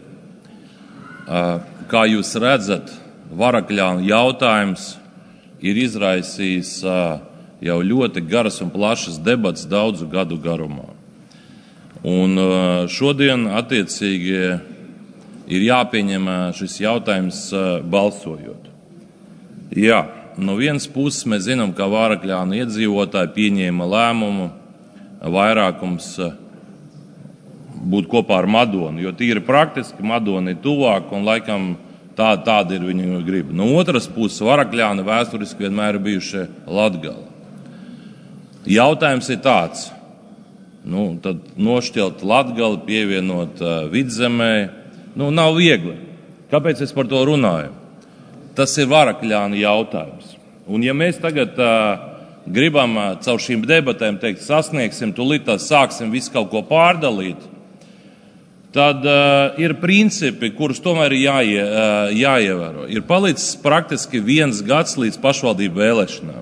kā jūs redzat, Varakļānu jautājums ir izraisījis jau ļoti garas un plašas debatas daudzu gadu garumā. Un šodien attiecīgi ir jāpieņem šis jautājums balsojot. Jā, no vienas puses mēs zinām, ka Varakļānu iedzīvotāji pieņēma lēmumu vairākums būt kopā ar Madonu, jo tīri praktiski Madona ir tuvāk un laikam tāda ir viņa griba. No otras puses, Varakļāni vēsturiski vienmēr ir bijuši Latgala. Jautājums ir tāds, tad nošķelt Latgali, pievienot Vidzemē, nav viegli. Kāpēc es par to runāju? Tas ir Varakļānu jautājums. Un ja mēs tagad gribam caur šīm debatēm teikt, sasniegsim, tūlīt sāksim visu kaut ko pārdalīt, tad ir principi, kurus tomēr ir jāievēro. Ir palicis praktiski 1 gads līdz pašvaldību vēlēšanām.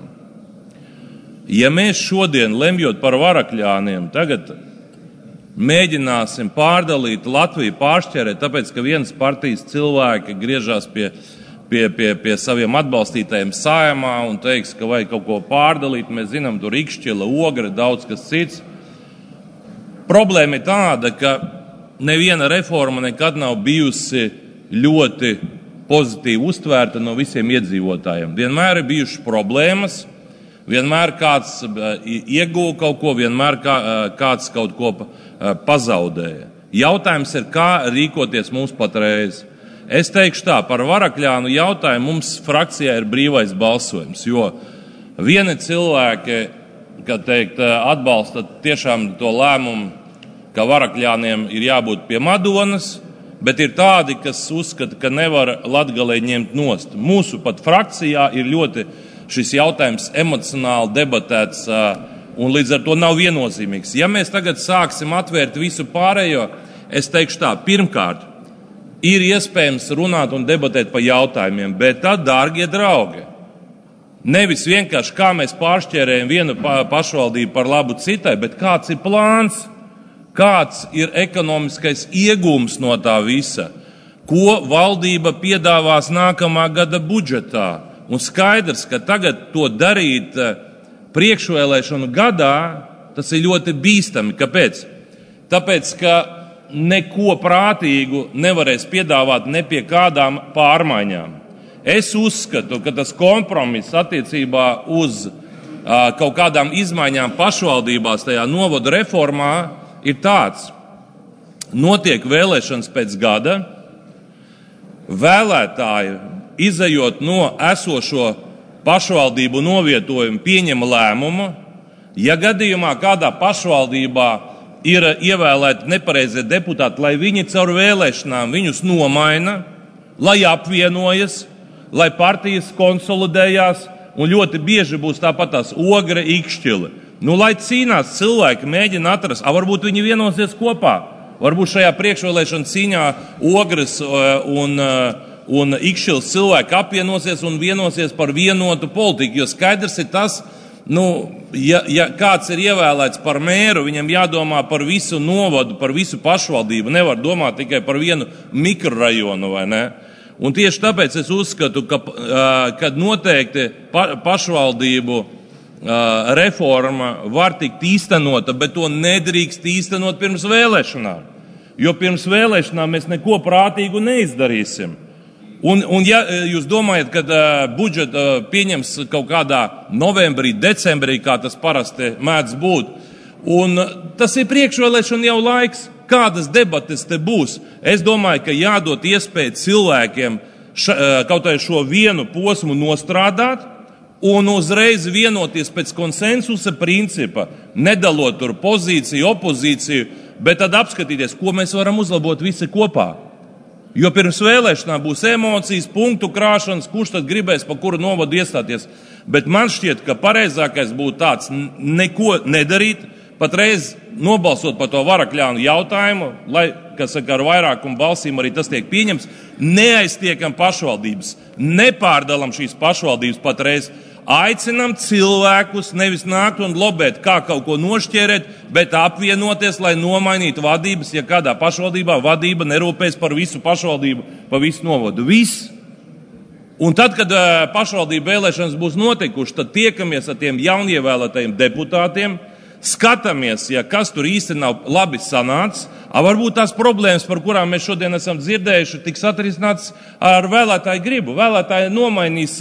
Ja mēs šodien, lemjot par Varakļāniem, tagad mēģināsim pārdalīt Latviju, pāršķērēt, tāpēc, ka vienas partijas cilvēki griežās pie saviem atbalstītājiem Saeimā un teiks, ka vajag kaut ko pārdalīt, mēs zinām, tur Ikšķila, Ogre, daudz kas cits. Problēma ir tāda, ka neviena reforma nekad nav bijusi ļoti pozitīvi uztvērta no visiem iedzīvotājiem. Vienmēr ir bijušas problēmas, vienmēr kāds ieguva kaut ko, vienmēr kāds kaut ko pazaudēja. Jautājums ir, kā rīkoties mums patreiz. Es teikšu tā, par Varakļānu jautājumu mums frakcijā ir brīvais balsojums, jo vieni cilvēki, kad teikt, atbalsta tiešām to lēmumu, ka Varakļāniem ir jābūt pie Madonas, bet ir tādi, kas uzskata, ka nevar Latgalei ņemt nost. Mūsu pat frakcijā ir ļoti šis jautājums emocionāli debatēts un līdz ar to nav viennozīmīgs. Ja mēs tagad sāksim atvērt visu pārējo, es teikšu tā, pirmkārt, ir iespējams runāt un debatēt par jautājumiem, bet tad, dārgie draugi, nevis vienkārši kā mēs pāršķērējam vienu pašvaldību par labu citai, bet kāds ir plāns, kāds ir ekonomiskais iegūms no tā visa, ko valdība piedāvās nākamā gada budžetā. Un skaidrs, ka tagad to darīt priekšvēlēšanu gadā, tas ir ļoti bīstami. Kāpēc? Tāpēc, ka neko prātīgu nevarēs piedāvāt ne pie kādām pārmaiņām. Es uzskatu, ka tas kompromiss attiecībā uz kaut kādām izmaiņām pašvaldībās tajā novadu reformā ir tāds. Notiek vēlēšanas pēc gada, vēlētāji, izejot no esošo pašvaldību novietojumu, pieņem lēmumu, ja gadījumā kādā pašvaldībā ir ievēlēti nepareizie deputāti, lai viņi caur vēlēšanām viņus nomaina, lai apvienojas, lai partijas konsolidējās, un ļoti bieži būs tāpat tās Ogre, Ikšķile. Lai cīnās cilvēki, mēģina atrast, varbūt viņi vienosies kopā, varbūt šajā priekšvēlēšana cīņā Ogres un Ikšķiles cilvēki apvienosies un vienosies par vienotu politiku, jo skaidrs ir tas, ja kāds ir ievēlēts par mēru, viņam jādomā par visu novadu, par visu pašvaldību, nevar domāt tikai par vienu mikrorajonu, vai ne? Un tieši tāpēc es uzskatu, ka noteikti pašvaldību reforma var tikt īstenota, bet to nedrīkst īstenot pirms vēlēšanām, jo pirms vēlēšanām mēs neko prātīgu neizdarīsim. Un ja jūs domājat, ka budžetu pieņems kaut kādā novembrī, decembrī, kā tas parasti mēdz būt, un tas ir priekšvēlēšana jau laiks, kādas debates te būs. Es domāju, ka jādod iespēju cilvēkiem kaut vai šo vienu posmu nostrādāt un uzreiz vienoties pēc konsensusa principa, nedalot tur pozīciju, opozīciju, bet tad apskatīties, ko mēs varam uzlabot visi kopā. Jo pirms vēlēšanām būs emocijas, punktu krāšanas, kurš tad gribēs pa kuru novadu iestāties. Bet man šķiet, ka pareizākais būtu tāds neko nedarīt, patreiz nobalsot par to Varakļānu jautājumu, lai, kas saka, ar vairākumu balsīm arī tas tiek pieņems, neaiztiekam pašvaldības, nepārdalam šīs pašvaldības patreiz. Aicinam cilvēkus nevis nākt un lobēt, kā kaut ko nošķērēt, bet apvienoties, lai nomainītu vadības, ja kādā pašvaldībā vadība nerūpēs par visu pašvaldību, par visu novadu. Viss. Un tad, kad pašvaldību vēlēšanas būs notikušas, tad tiekamies ar tiem jaunievēlētajiem deputātiem, skatāmies, ja kas tur īsti nav labi sanācis, varbūt tās problēmas, par kurām mēs šodien esam dzirdējuši, tiks atrisināts ar vēlētāju gribu. Vēlētāji nomainīs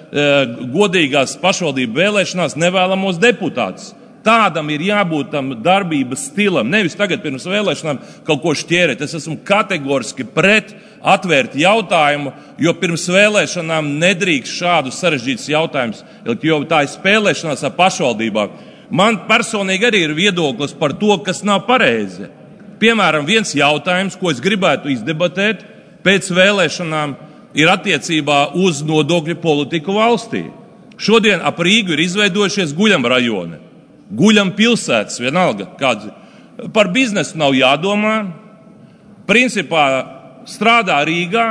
godīgās pašvaldību vēlēšanās nevēlamos deputātus. Tādam ir jābūt tam darbības stilam, nevis tagad pirms vēlēšanām kaut ko šķērēt. Es esmu kategoriski pret atvērt jautājumu, jo pirms vēlēšanām nedrīkst šādus sarežģītus jautājumus, jo tā ir spēlēšanās ar pašvaldībām. Man personīgi arī ir viedoklis par to, kas nav pareizi. Piemēram, viens jautājums, ko es gribētu izdebatēt pēc vēlēšanām, ir attiecībā uz nodokļu politiku valstī. Šodien ap Rīgu ir izveidojušies guļam rajoni, guļam pilsētas, vienalga kāds. Par biznesu nav jādomā, principā strādā Rīgā,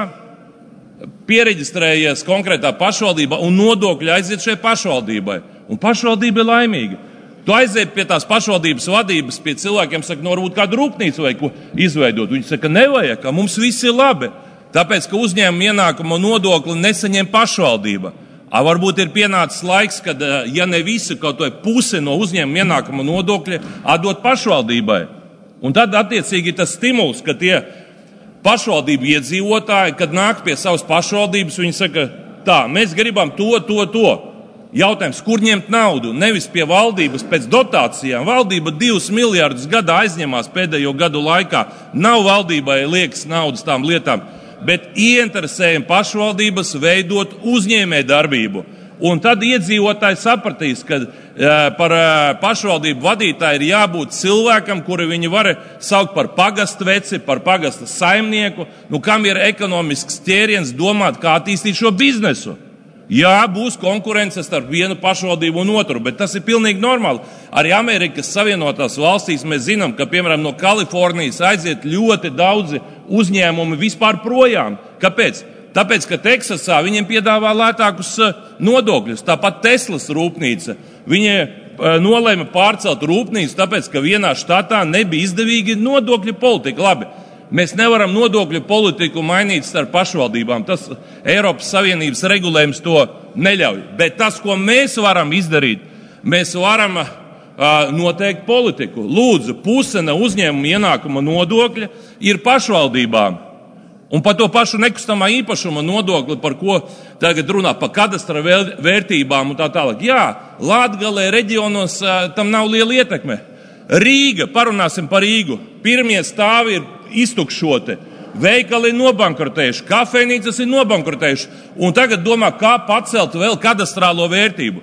piereģistrējies konkrētā pašvaldībā un nodokļi aiziet šai pašvaldībai. Un pašvaldība ir laimīga. Tu aiziet pie tās pašvaldības vadības, pie cilvēkiem, saka, varbūt kādu rūpnīcu vajag izveidot. Viņi saka, nevajag, ka mums viss ir labi. Tāpēc, ka uzņēmuma ienākuma nodokli nesaņem pašvaldība. Varbūt ir pienācis laiks, kad, ja ne visi, kaut vai pusi no uzņēmuma ienākuma nodokļa atdot pašvaldībai. Un tad, attiecīgi, tas stimuls, ka tie pašvaldību iedzīvotāji, kad nāk pie savas pašvaldības, viņi saka, tā, mēs gribam to. Jautājums, kur ņemt naudu? Nevis pie valdības pēc dotācijām. Valdība 2 miljardus gadā aizņemās pēdējo gadu laikā. Nav valdībai liekas naudas tām lietām, bet ieinteresējam pašvaldības veidot uzņēmē darbību. Un tad iedzīvotāji sapratīs, ka par pašvaldību vadītāju ir jābūt cilvēkam, kuri viņi var saukt par pagastu veci, par pagasta saimnieku, kam ir ekonomisks ķēriens domāt, kā attīstīt šo biznesu. Jā, būs konkurence starp vienu pašvaldību un otru, bet tas ir pilnīgi normāli. Arī Amerikas Savienotās valstīs mēs zinām, ka, piemēram, no Kalifornijas aiziet ļoti daudzi uzņēmumi vispār projām. Kāpēc? Tāpēc, ka Teksasā viņiem piedāvā lētākus nodokļus. Tāpat Teslas rūpnīca. Viņi nolēma pārcelt rūpnīcu, tāpēc, ka vienā štatā nebija izdevīgi nodokļu politika. Labi. Mēs nevaram nodokļu politiku mainīt starp pašvaldībām. Tas Eiropas Savienības regulējums to neļauj. Bet tas, ko mēs varam izdarīt, mēs varam noteikt politiku. Lūdzu, puse no uzņēmuma ienākuma nodokļa ir pašvaldībām. Un par to pašu nekustamā īpašuma nodokli, par ko tagad runā, par kadastra vērtībām un tā tālāk. Jā, Latgalē reģionos tam nav liela ietekme. Rīga, parunāsim par Rīgu. Pirmie stāvi ir iztukšoti. Veikali ir nobankrotējuši, kafejnīcas ir nobankrotējuši. Un tagad domā, kā pacelt vēl kadastrālo vērtību,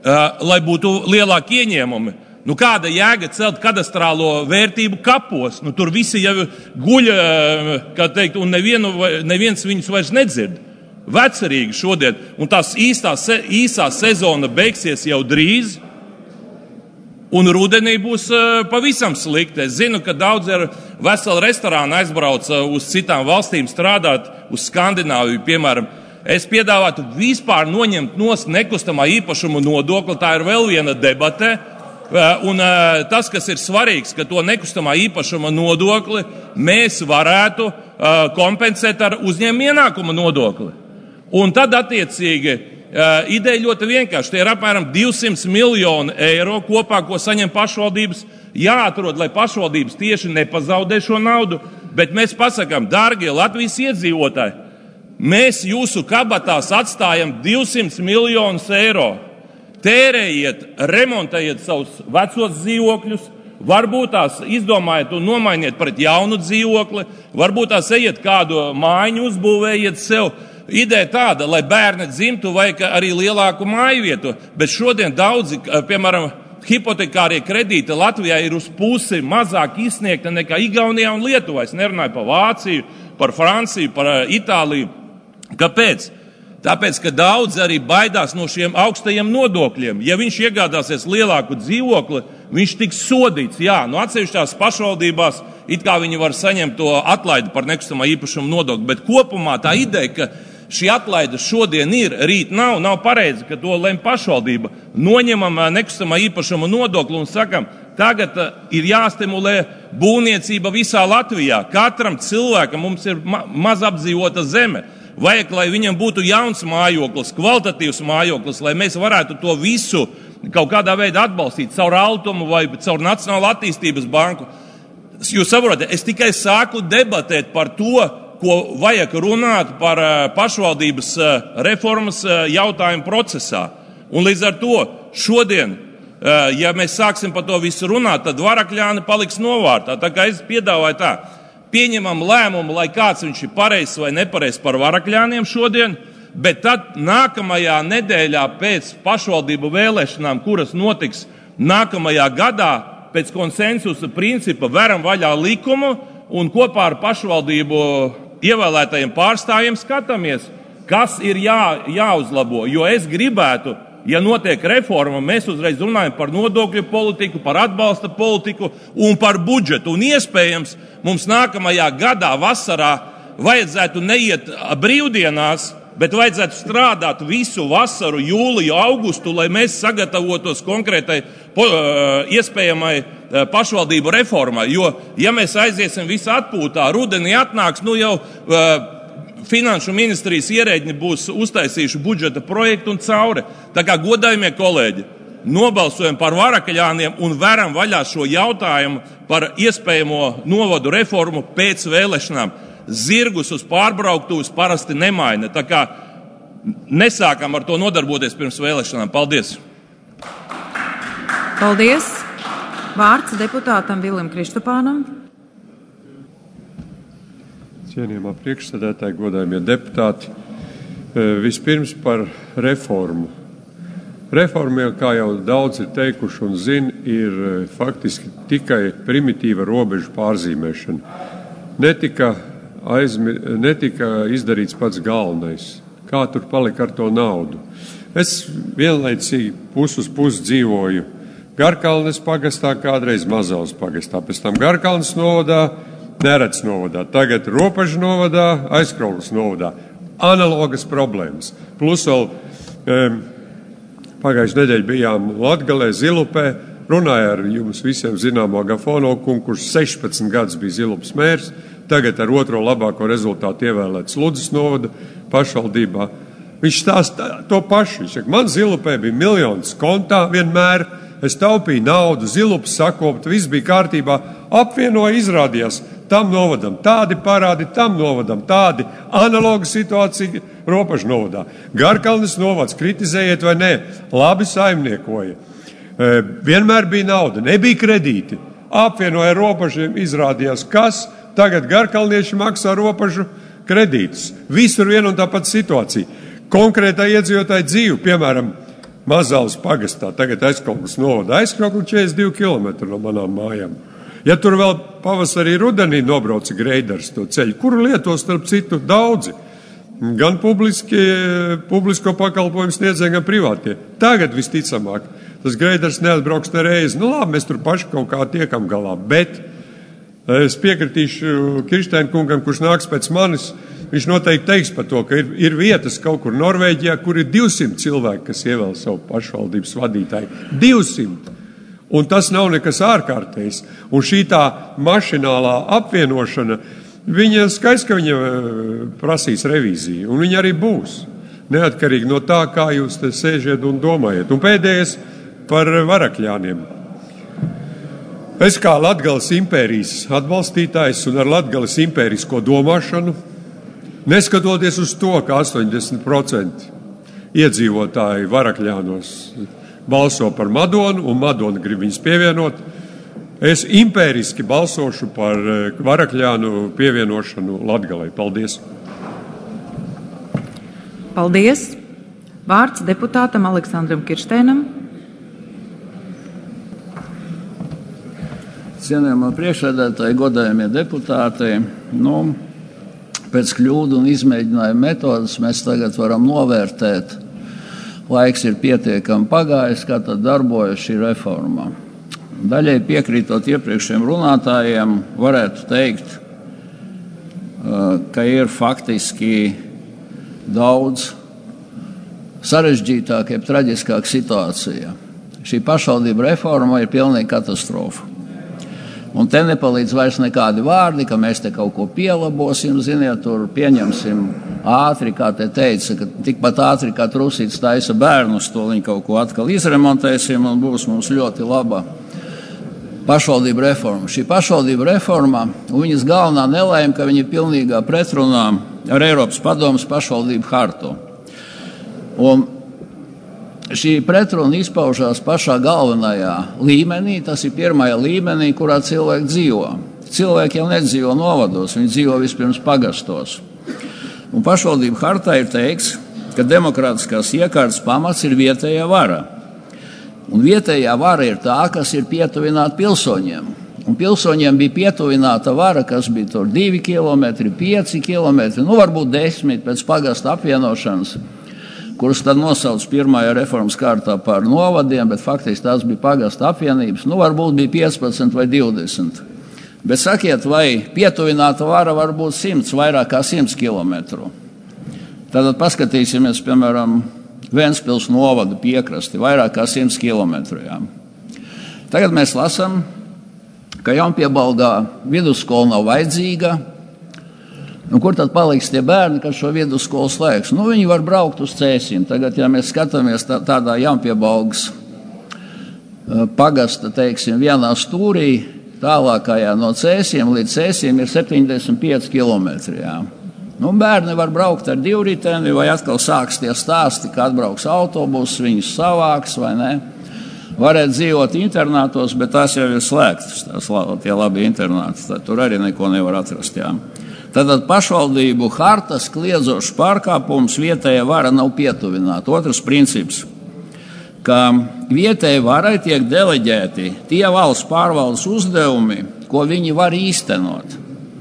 lai būtu lielāki ieņēmumi. Kāda jēga celt kadastrālo vērtību kapos? Tur visi jau guļ, kā teikt, un neviens viņus vairs nedzird. Vecerīgi šodien. Un tās īsā sezona beigsies jau drīz. Un rudenī būs pavisam slikti. Es zinu, ka daudz ar veselu restorānu aizbrauca uz citām valstīm strādāt, uz Skandināviju, piemēram. Es piedāvātu vispār noņemt nost nekustamā īpašuma nodokli. Tā ir vēl viena debate. Un tas, kas ir svarīgs, ka to nekustamā īpašuma nodokli mēs varētu kompensēt ar uzņēmuma ienākuma nodokli. Un tad attiecīgi ideja ļoti vienkārši. Tie ir apmēram 200 miljoni eiro kopā, ko saņem pašvaldības. Jāatrod, lai pašvaldības tieši nepazaudē šo naudu, bet mēs pasakām, dārgie Latvijas iedzīvotāji, mēs jūsu kabatās atstājam 200 miljonus eiro. Tērējiet, remontējiet savus vecos dzīvokļus, varbūt tās izdomājiet un nomainiet pret jaunu dzīvokli, varbūt tās ejiet kādu mājiņu uzbūvējiet sev. Ideja tāda, lai bērni dzimtu, vajag arī lielāku māju vietu, bet šodien daudzi, piemēram, hipotekārie kredīti Latvijā ir uz pusi mazāk izsniegta nekā Igaunijā un Lietuvā. Es nerunāju par Vāciju, par Franciju, par Itāliju. Kāpēc? Tāpēc, ka daudz arī baidās no šiem augstajiem nodokļiem. Ja viņš iegādāsies lielāku dzīvokli, viņš tiks sodīts. Jā, no atsevišķās pašvaldībās it kā viņi var saņemt to atlaidi par nekustamā īpašuma nodokli, bet kopumā tā ideja, ka šī atlaide šodien ir, rīt nav pareizi, ka to lem pašvaldība. Noņemam nekustamā īpašuma nodokli un sakam, tagad ir jāstimulē būvniecība visā Latvijā. Katram cilvēkam mums ir maz apdzīvota zeme. Vajag, lai viņam būtu jauns mājoklis, kvalitatīvs mājoklis, lai mēs varētu to visu kaut kādā veidā atbalstīt caur Altumu vai caur Nacionālo attīstības banku. Jūs saprotat, es tikai sāku debatēt par to, ko vajag runāt par pašvaldības reformas jautājumu procesā. Un līdz ar to šodien, ja mēs sāksim par to visu runāt, tad Varakļāni paliks novārtā. Tā kā es piedāvāju tā, pieņemam lēmumu, lai kāds viņš ir pareizs vai nepareizs par Varakļāniem šodien, bet tad nākamajā nedēļā pēc pašvaldību vēlēšanām, kuras notiks nākamajā gadā, pēc konsensusa principa veram vaļā likumu un kopā ar pašvaldību ievēlētajiem pārstāvjiem skatāmies, kas ir jāuzlabo. Jo es gribētu, ja notiek reforma, mēs uzreiz runājam par nodokļu politiku, par atbalsta politiku un par budžetu. Un iespējams, mums nākamajā gadā vasarā vajadzētu neiet brīvdienās, bet vajadzētu strādāt visu vasaru, jūliju, augustu, lai mēs sagatavotos konkrētai iespējamai pašvaldību reformai. Jo, ja mēs aiziesim visu atpūtā, rudenī atnāks, jau finanšu ministrijas ierēģi būs uztaisījuši budžeta projektu un cauri. Tā kā godājumie kolēģi, nobalsojam par Varakļāniem un veram vaļā šo jautājumu par iespējamo novadu reformu pēc vēlēšanām. Zirgus uz pārbrauktuvus parasti nemaina. Tā kā nesākam ar to nodarboties pirms vēlēšanām. Paldies! Paldies! Vārds deputātam Vilim Kristupānam. Cienījamā priekšsēdētāja, godājumie deputāti, vispirms par reformu. Reforma, kā jau daudz ir teikuši un zina, ir faktiski tikai primitīva robežu pārzīmēšana. Netika izdarīts pats galvenais, kā tur palika ar to naudu. Es vienlaicīgi uz pusi dzīvoju Garkalnes pagastā, kādreiz Mazavas pagastā, pēc tam Garkalnes novadā, Nereds novadā, tagad Ropažu novadā, Aizkraukles novadā. Analogas problēmas. Plus vēl pagājušajā nedēļā bijām Latgalē, Zilupē, runāja ar jums visiem zināmo Gafono kungu, kurš 16 gadus bija Zilupas mērs, tagad ar otro labāko rezultātu ievēlēts Ludzas novada pašvaldībā. Viņš stāsta to pašu. Viņš saka, man Zilupē bija miljonus kontā vienmēr, es taupīju naudu, Zilupas sakopt, viss bija kārtībā, apvienoja, izrādījās, tam novadam tādi parādi, tam novadam tādi, analoga situācija Ropažu novadā. Garkalnes novads, kritizējiet vai nē, labi saimniekoja. Vienmēr bija nauda, nebija kredīti. Apvienoja Ropažiem, izrādījās, kas tagad garkalnieši maksā Ropažu kredītus. Visur viena un tāpat situācija. Konkrētā iedzīvotāja dzīve, piemēram, Mazavas pagastā, tagad Aizkraukles novada, Aizkraukle 42 km no manām mājām. Ja tur vēl pavasarī rudenī nobrauca greidars to ceļu, kuru lieto starp citu daudzi, gan publisko pakalpojumu sniedzēji, gan privātie. Tagad visticamāk, tas greidars neatbrauks nereizi. Labi, mēs tur paši kaut kā tiekam galā, bet es piekritīšu Kirsteina kungam, kurš nāks pēc manis, viņš noteikti teiks par to, ka ir vietas kaut kur Norvēģijā, kur ir 200 cilvēki, kas ievēl savu pašvaldības vadītāju. 200! Un tas nav nekas ārkārtējs. Un šī tā mašinālā apvienošana, viņa skaidrs, ka viņa prasīs revīziju, un viņa arī būs. Neatkarīgi no tā, kā jūs te sēžiet un domājat. Un pēdējais par Varakļāniem. Es kā Latgales impērijas atbalstītājs un ar Latgales impērisko domāšanu, neskatoties uz to, ka 80% iedzīvotāji Varakļānos balso par Madonu, un Madona grib viņus pievienot, es impēriski balsošu par Varakļānu pievienošanu Latgalei. Paldies! Paldies! Vārds deputātam Aleksandram Kirsteinam. Cienījamā priekšsēdētāji, godājamie deputāti, pēc kļūdu un izmēģinājumu metodas mēs tagad varam novērtēt, laiks ir pietiekami pagājis, kā tad darbojas šī reforma. Daļai piekrītot iepriekšējiem runātājiem, varētu teikt, ka ir faktiski daudz sarežģītāka, jeb traģiskāka situācija. Šī pašvaldība reforma ir pilnīgi katastrofa. Un te nepalīdz vairs nekādi vārdi, ka mēs te kaut ko pielabosim, ziniet, tur pieņemsim ātri, kā te teica, ka tikpat ātri kā trusīts taisa bērnus, to viņi kaut ko atkal izremontēsim un būs mums ļoti laba pašvaldība reforma. Šī pašvaldība reforma, un viņas galvenā nelaime, ka viņa ir pilnīgā pretrunā ar Eiropas padomes pašvaldību hartu. Un šī pretruna izpaužās pašā galvenajā līmenī, tas ir pirmajā līmenī, kurā cilvēki dzīvo. Cilvēki jau nedzīvo novados, viņi dzīvo vispirms pagastos. Un pašvaldību hartā ir teikts, ka demokrātiskās iekārtas pamats ir vietējā vara. Un vietējā vara ir tā, kas ir pietuvināta pilsoņiem. Un pilsoņiem bija pietuvināta vara, kas bija tur 2 km, 5 km, varbūt 10 pēc pagasta apvienošanas. kurus tad nosauc pirmajā reformas kārtā par novadiem, bet faktiski tās bija pagasta apvienības. Varbūt bija 15 vai 20. Bet sakiet, vai pietuvināta vara var būt 100, vairāk kā 100 kilometru? Tad paskatīsimies, piemēram, Ventspils novada piekrasti, vairāk kā 100 kilometru. Jā. Tagad mēs lasām, ka Jaunpiebalgā vidusskola nav vajadzīga. Kur tad paliks tie bērni, kas šo vidusskolu slēgs? Viņi var braukt uz Cēsīm. Tagad, ja mēs skatāmies tādā Jaunpiebalgas pagasta, teiksim, vienā stūrī, tālākajā no Cēsīm līdz Cēsīm ir 75 kilometri. Jā. Bērni var braukt ar divriteni, vai atkal sāks tie stāsti, ka atbrauks autobus, viņus savāks vai ne. Varētu dzīvot internātos, bet tās jau ir slēgtas, tie labi internāti. Tur arī neko nevar atrast. Jā. Tātad pašvaldību hartas kliedzošs pārkāpums vietējā vara nav pietuvināta. Otrs princips, ka vietējai varai tiek deleģēti tie valsts pārvaldes uzdevumi, ko viņi var īstenot.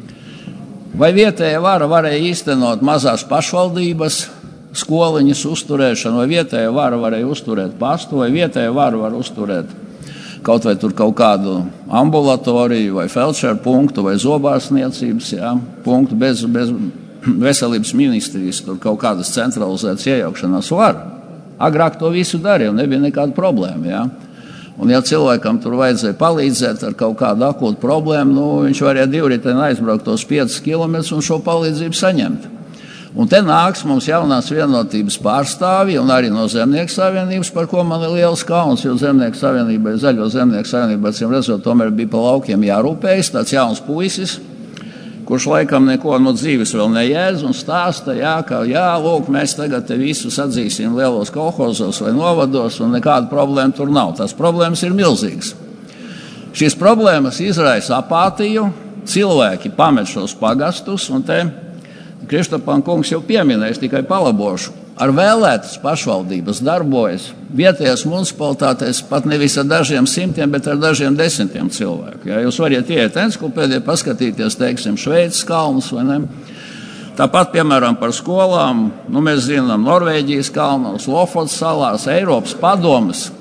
Vai vietējā vara varēja īstenot mazās pašvaldības skoliņas uzturēšanu, vai vietējā vara varēja uzturēt pastu, vai vietējā vara var uzturēt kaut vai tur kaut kādu ambulatoriju vai feldšeru punktu vai zobārstniecības punktu bez veselības ministrijas, tur kaut kādas centralizētas iejaukšanās var. Agrāk to visu darīja un nebija nekāda problēma. Jā. Un ja cilvēkam tur vajadzēja palīdzēt ar kaut kādu akūtu problēmu, viņš varēja divriteni aizbraukt tos 5 kilometrus un šo palīdzību saņemt. Un te nāks mums jaunās vienotības pārstāvji un arī no Zemnieku savienības, par ko man ir liels kauns, jo Zemnieku savienībai, Zaļo Zemnieku savienībai, cim redzot, tomēr bija pa laukiem jārūpējas, tāds jauns puisis, kurš laikam neko no dzīves vēl nejēdz un stāsta, ka lūk, mēs tagad te visus atzīsim lielos kolhozos vai novados un nekāda problēma tur nav. Tās problēmas ir milzīgas. Šīs problēmas izraisa apātiju, cilvēki pamet šos pagastus un te Krištapāna kungs jau pieminēs, tikai palabošu. Ar vēlētas pašvaldības darbojas vietējās municipalitātēs pat nevis ar dažiem simtiem, bet ar dažiem desmitiem cilvēku. Ja jūs variet iet encyklopēdijā, paskatīties, teiksim, Šveices kalnus vai ne. Tāpat, piemēram, par skolām, mēs zinām Norvēģijas kalnos, Lofotas salās, Eiropas padomes.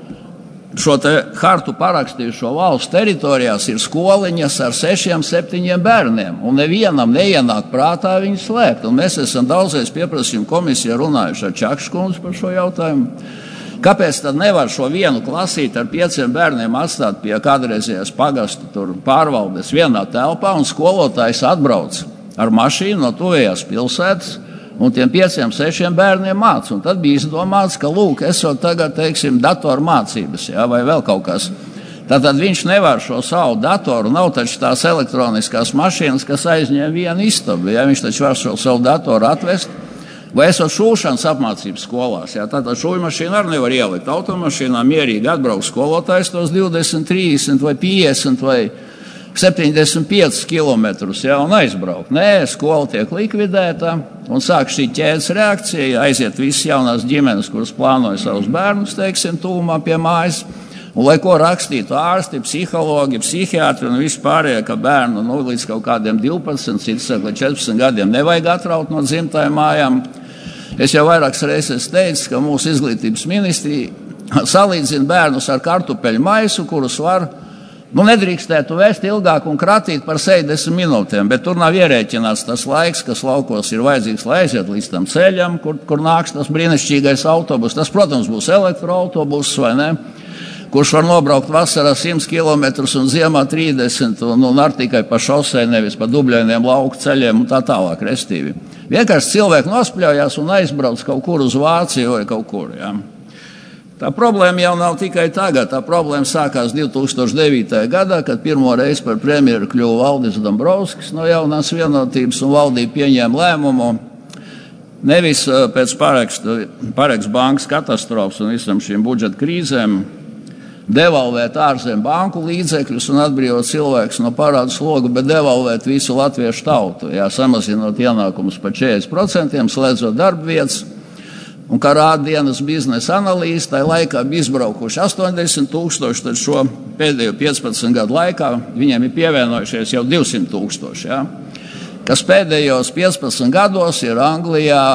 Šo te hartu parakstījušo valstu teritorijās ir skoliņas ar 6-7 bērniem, un nevienam neienāk prātā viņu slēgt. Un mēs esam daudzreiz pieprasījumu komisijā runājuši ar Čakškundzi par šo jautājumu. Kāpēc tad nevar šo vienu klasīti ar 5 bērniem atstāt pie kādreizējās pagastu tur pārvaldes vienā telpā, un skolotājs atbrauc ar mašīnu no tuvējās pilsētas, un tiem 5-6 bērniem māca. Un tad bija izdomāts, ka, lūk, esot tagad, teiksim, datoru mācības, vai vēl kaut kas. Tātad viņš nevar šo savu datoru, nav taču tās elektroniskās mašīnas, kas aizņem vienu istabu. Viņš taču var šo savu datoru atvest, vai esot šūšanas apmācības skolās. Tātad šūjumašīnu arī nevar ielikt automašīnā, mierīgi atbraukt skolotājs tos 20, 30 vai 50 vai 75 kilometrus un aizbraukt. Nē, skola tiek likvidēta un sāk šī ķēdes reakcija, aiziet visas jaunās ģimenes, kuras plānoja savus bērnus, teiksim, tūmā pie mājas. Un, lai ko rakstītu ārsti, psihologi, psihiatri un vispārējie, ka bērnu līdz kaut kādiem 12, cits saka, 14 gadiem nevajag atraut no dzimtajām mājām. Es jau vairākas reizes teicu, ka mūsu izglītības ministrija salīdzina bērnus ar kartupeļu maisu, kurus var nedrīkstētu vēst ilgāk un kratīt par 60 minūtēm, bet tur nav ierēķināts tas laiks, kas laukos ir vajadzīgs, lai aiziet līdz tam ceļam, kur nāks tas brīnišķīgais autobus. Tas, protams, būs elektroautobus, vai ne, kurš var nobraukt vasarā 100 km un ziemā 30 un ar tikai pa šosei, nevis pa dubļainiem lauku ceļiem un tā tālāk, restīvi. Vienkārši cilvēki nospļaujās un aizbrauc kaut kur uz Vāciju vai kaut kur, Tā problēma jau nav tikai tagad. Tā problēma sākās 2009. gadā, kad pirmo reizi par premjeru kļuva Valdis Dombrovskis no jaunās vienotības, un valdība pieņēma lēmumu nevis pēc Pareks bankas katastrofas un visam šīm budžeta krīzēm devalvēt ārzem banku līdzekļus un atbrīvot cilvēkus no parādu sloga, bet devalvēt visu latviešu tautu, samazinot ienākumus par 40%, slēdzot darbvietas. Un kā rāda dienas biznesa analīze, tajā laikā bija izbraukuši 80,000, tad šo pēdējo 15 gadu laikā viņiem ir pievienojušies jau 200,000, kas pēdējos 15 gados ir Anglijā,